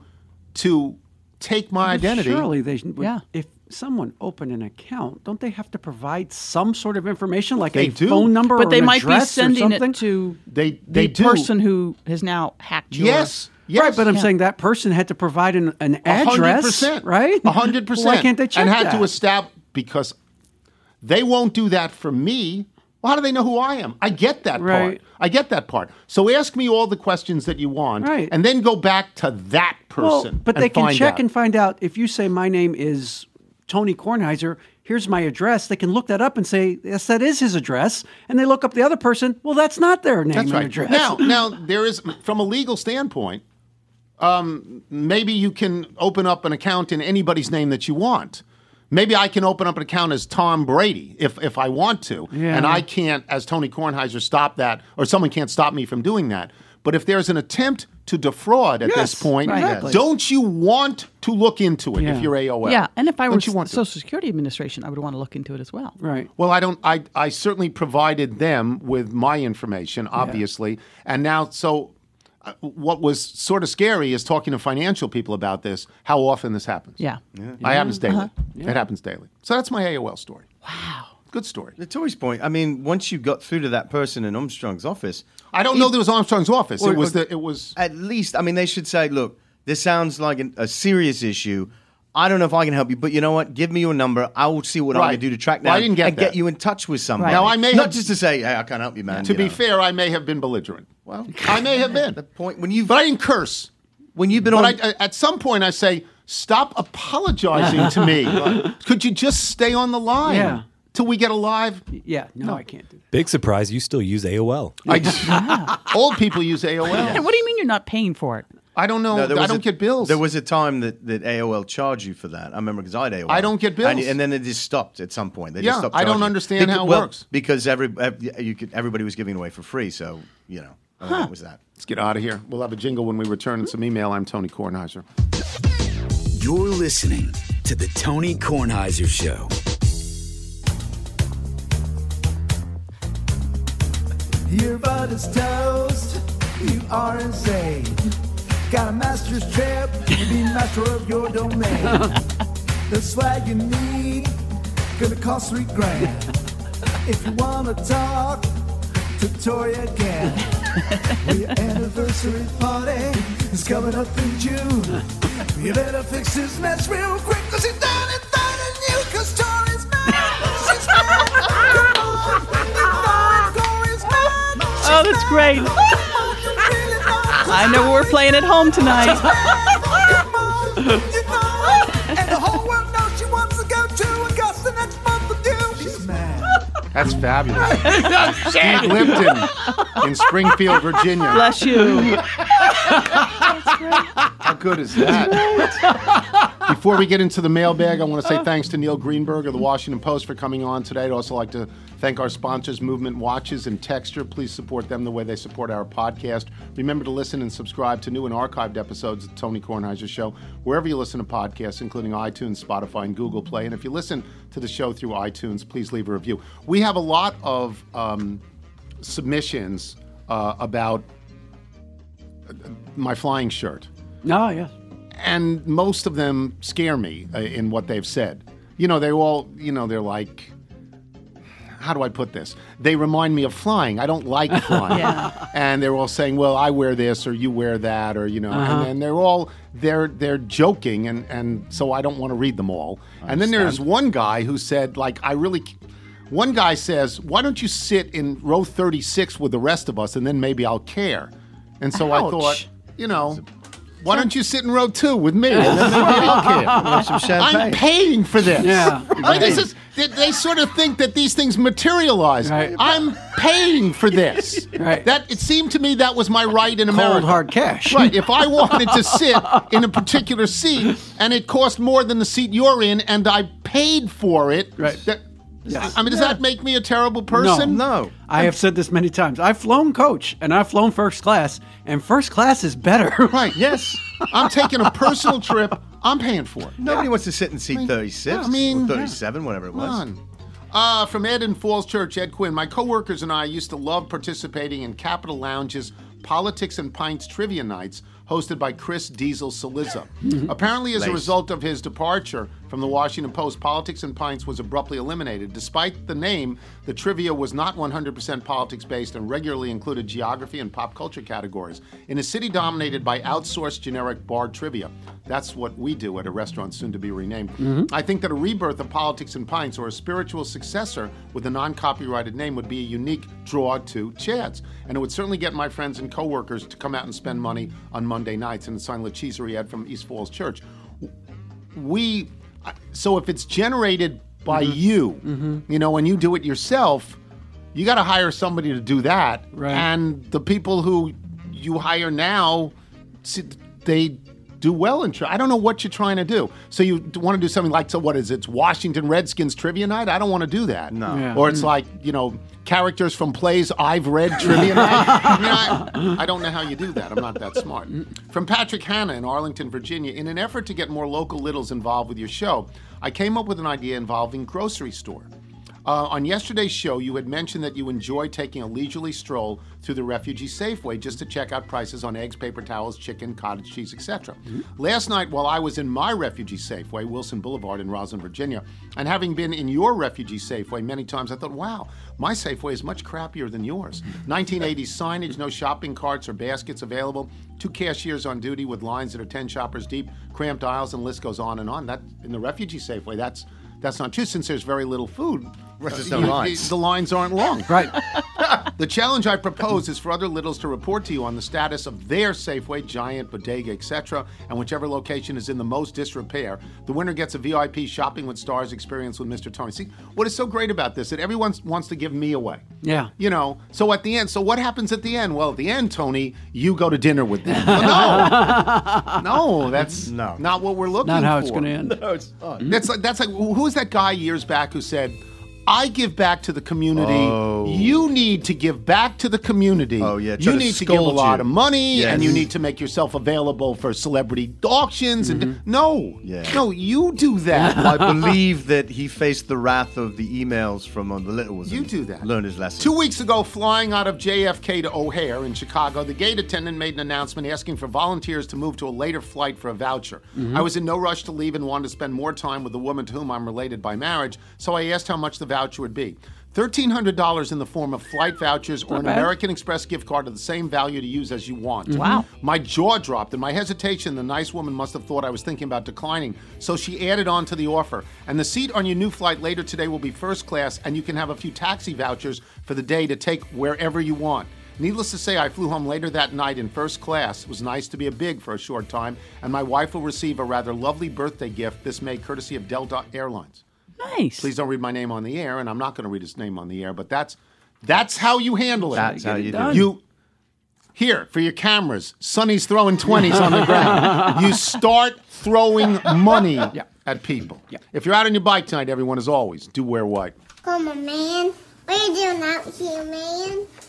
to take my identity. Surely they should. Yeah. If someone opened an account, don't they have to provide some sort of information, like They a do. phone number But or they an might be address or sending something? it to They they the do. person who has now hacked your. Yes. Yes. Right, but I'm Yeah. saying that person had to provide an, an A hundred address, percent. right? A hundred percent. Why can't they check And had that? to establish because they won't do that for me. Well, how do they know who I am? I get that part. Right. I get that part. So ask me all the questions that you want, Right. and then go back to that Well, person. but and they can find check out. and find out. If you say my name is Tony Kornheiser, here's my address. They can look that up and say, yes, that is his address. And they look up the other person. Well, that's not their name That's and right. address. Now, now there is, from a legal standpoint, um, maybe you can open up an account in anybody's name that you want. Maybe I can open up an account as Tom Brady if if I want to, Yeah. and I can't, as Tony Kornheiser, stop that, or someone can't stop me from doing that. But if there's an attempt to defraud at Yes, this point, exactly. don't you want to look into it Yeah. if you're A O L? Yeah, and if I were Don't you want to? Social Security Administration, I would want to look into it as well. Right. Well, I don't. I I certainly provided them with my information, obviously, and now so. uh, What was sort of scary is talking to financial people about this. How often this happens? Yeah. It happens daily. Uh-huh. It happens daily. So that's my A O L story. Wow, good story. To Tori's point, I mean, once you got through to that person in Armstrong's office, I don't know there was Armstrong's office. Or- it was or- the. It was. at least, I mean, they should say, look, this sounds like an, a serious issue. I don't know if I can help you, but you know what? Give me your number. I will see what I Right. can do to track Well, down I didn't get and that. get you in touch with somebody. Now, I may Not have- just to say, hey, I can't help you, man. To you be know. fair, I may have been belligerent. Well, I may have been. the point when you've But I didn't curse. when you've been But on. I, I- at some point, I say, stop apologizing to me. Could you just stay on the line Yeah. till we get a live? Yeah, no, I can't do that. Big surprise, you still use A O L. I, old people use A O L. And what do you mean you're not paying for it? I don't know. No, there I was don't a- get bills. There was a time that, that A O L charged you for that. I remember because I had A O L. I don't get bills. And, and then it just stopped at some point. They Yeah, just stopped I don't charging you. understand Becau- how it well, works. Because every, ev- you could, everybody was giving away for free, so, you know, I think that was that. Let's get out of here. We'll have a jingle when we return and some email. I'm Tony Kornheiser. You're listening to The Tony Kornheiser Show. Your butt is toast, you are insane. Got a master's trip, be master of your domain. The swag you need, gonna cost three grand. If you wanna talk to Tori again, Well, your anniversary party is coming up in June. You better fix this mess real quick, cause he's done it better than you, cause Tori's mad. She's mad. Come on, you know it, Tori's mad. Oh, that's great. I know we're playing at home tonight. Come on, you know it. And the whole world knows she wants to go to Augusta next month with you. She's mad. That's fabulous. Steve Lipton in Springfield, Virginia. Bless you. How good is that? Before we get into the mailbag, I want to say thanks to Neil Greenberg of the Washington Post for coming on today. I'd also like to thank our sponsors, Movement Watches and Texture. Please support them the way they support our podcast. Remember to listen and subscribe to new and archived episodes of the Tony Kornheiser Show, wherever you listen to podcasts, including iTunes, Spotify, and Google Play. And if you listen to the show through iTunes, please leave a review. We have a lot of um, submissions uh, about my flying shirt. Oh, yes. And most of them scare me uh, in what they've said. You know, they all, you know, they're like, how do I put this? They remind me of flying. I don't like flying. Yeah. And they're all saying, well, I wear this or you wear that or, you know, Uh-huh. and, and they're all, they're they're joking. And, and so I don't want to read them all. I And then there's understand. one guy who said, like, I really, one guy says, why don't you sit in row thirty-six with the rest of us and then maybe I'll care. And so I Ouch. thought, you know, why don't you sit in row two with me? And then maybe I'll care. Have some champagne. I'm paying for this. Yeah. Like, this is, they, they sort of think that these things materialize. Right. I'm paying for this. Right. That it seemed to me that was my right in America. Cold hard cash. Right. If I wanted to sit in a particular seat and it cost more than the seat you're in and I paid for it, Right. that, Yes. I mean, does that make me a terrible person? No. I have said this many times. I've flown coach and I've flown first class, and first class is better. Right. Yes. I'm taking a personal trip. I'm paying for it. Nobody wants to sit in seat thirty-six I mean, or thirty-seven, whatever it Come was. on. Uh, from Ed in Falls Church, Ed Quinn. My coworkers and I used to love participating in Capitol Lounge's Politics and Pints Trivia Nights, hosted by Chris Diesel Saliza. Apparently, as a Nice. result of his departure from the Washington Post, Politics and Pints was abruptly eliminated. Despite the name, the trivia was not one hundred percent politics-based and regularly included geography and pop culture categories. In a city dominated by outsourced generic bar trivia, that's what we do at a restaurant soon to be renamed. I think that a rebirth of Politics and Pints or a spiritual successor with a non-copyrighted name would be a unique draw to Chad's. And it would certainly get my friends and coworkers to come out and spend money on Monday nights. And it's signed Lacheserie Ed from East Falls Church. We, so if it's generated by you, you know, when you do it yourself, you got to hire somebody to do that. Right. And the people who you hire now, see, they do well in tri- I don't know what you're trying to do. So you want to do something like, so what is it? It's Washington Redskins trivia night? I don't want to do that. No. Yeah. Or it's like, you know, characters from plays I've read trivia night. I mean, I, I don't know how you do that. I'm not that smart. From Patrick Hanna in Arlington, Virginia. In an effort to get more local littles involved with your show, I came up with an idea involving grocery store. Uh, on yesterday's show, you had mentioned that you enjoy taking a leisurely stroll through the Refugee Safeway just to check out prices on eggs, paper towels, chicken, cottage cheese, et cetera. Last night, while I was in my Refugee Safeway, Wilson Boulevard in Roslyn, Virginia, and having been in your Refugee Safeway many times, I thought, wow, my Safeway is much crappier than yours. nineteen eighties signage, no shopping carts or baskets available, two cashiers on duty with lines that are ten shoppers deep, cramped aisles, and the list goes on and on. That in the Refugee Safeway, that's that's not true since there's very little food. There's Uh, no you- lines. The lines aren't long. Right. The challenge I propose is for other littles to report to you on the status of their Safeway, Giant, Bodega, et cetera, and whichever location is in the most disrepair. The winner gets a V I P Shopping with Stars experience with Mister Tony. See, what is so great about this? That everyone wants to give me away. Yeah. You know, so at the end, so what happens at the end? Well, at the end, Tony, you go to dinner with them. Well, no. No, that's No. not what we're looking for. Not how it's going to end. No, it's not. That's like that's like who was that guy years back who said, "I give back to the community. Oh. You need to give back to the community. Oh, yeah, you try to need to give a scold lot you. of money, Yes. and you need to make yourself available for celebrity auctions." And no, Yeah. no, you do that. I believe that he faced the wrath of the emails from uh, the Littles. You and do that. Learned his lesson. Two weeks ago, flying out of J F K to O'Hare in Chicago, the gate attendant made an announcement asking for volunteers to move to a later flight for a voucher. I was in no rush to leave and wanted to spend more time with the woman to whom I'm related by marriage, so I asked how much the voucher would be. thirteen hundred dollars in the form of flight vouchers or Not an bad. American Express gift card of the same value to use as you want. Wow. My jaw dropped. In my hesitation, the nice woman must have thought I was thinking about declining, so she added on to the offer. And the seat on your new flight later today will be first class, and you can have a few taxi vouchers for the day to take wherever you want. Needless to say, I flew home later that night in first class. It was nice to be a big for a short time, and my wife will receive a rather lovely birthday gift, this made courtesy of Delta Airlines. Nice. Please don't read my name on the air, and I'm not going to read his name on the air, but that's that's how you handle it. That's how you do it. You here for your cameras. Sonny's throwing twenties on the ground. You start throwing money at people. If you're out on your bike tonight, everyone, as always, do wear white. Come on, man. What are you doing out here, man?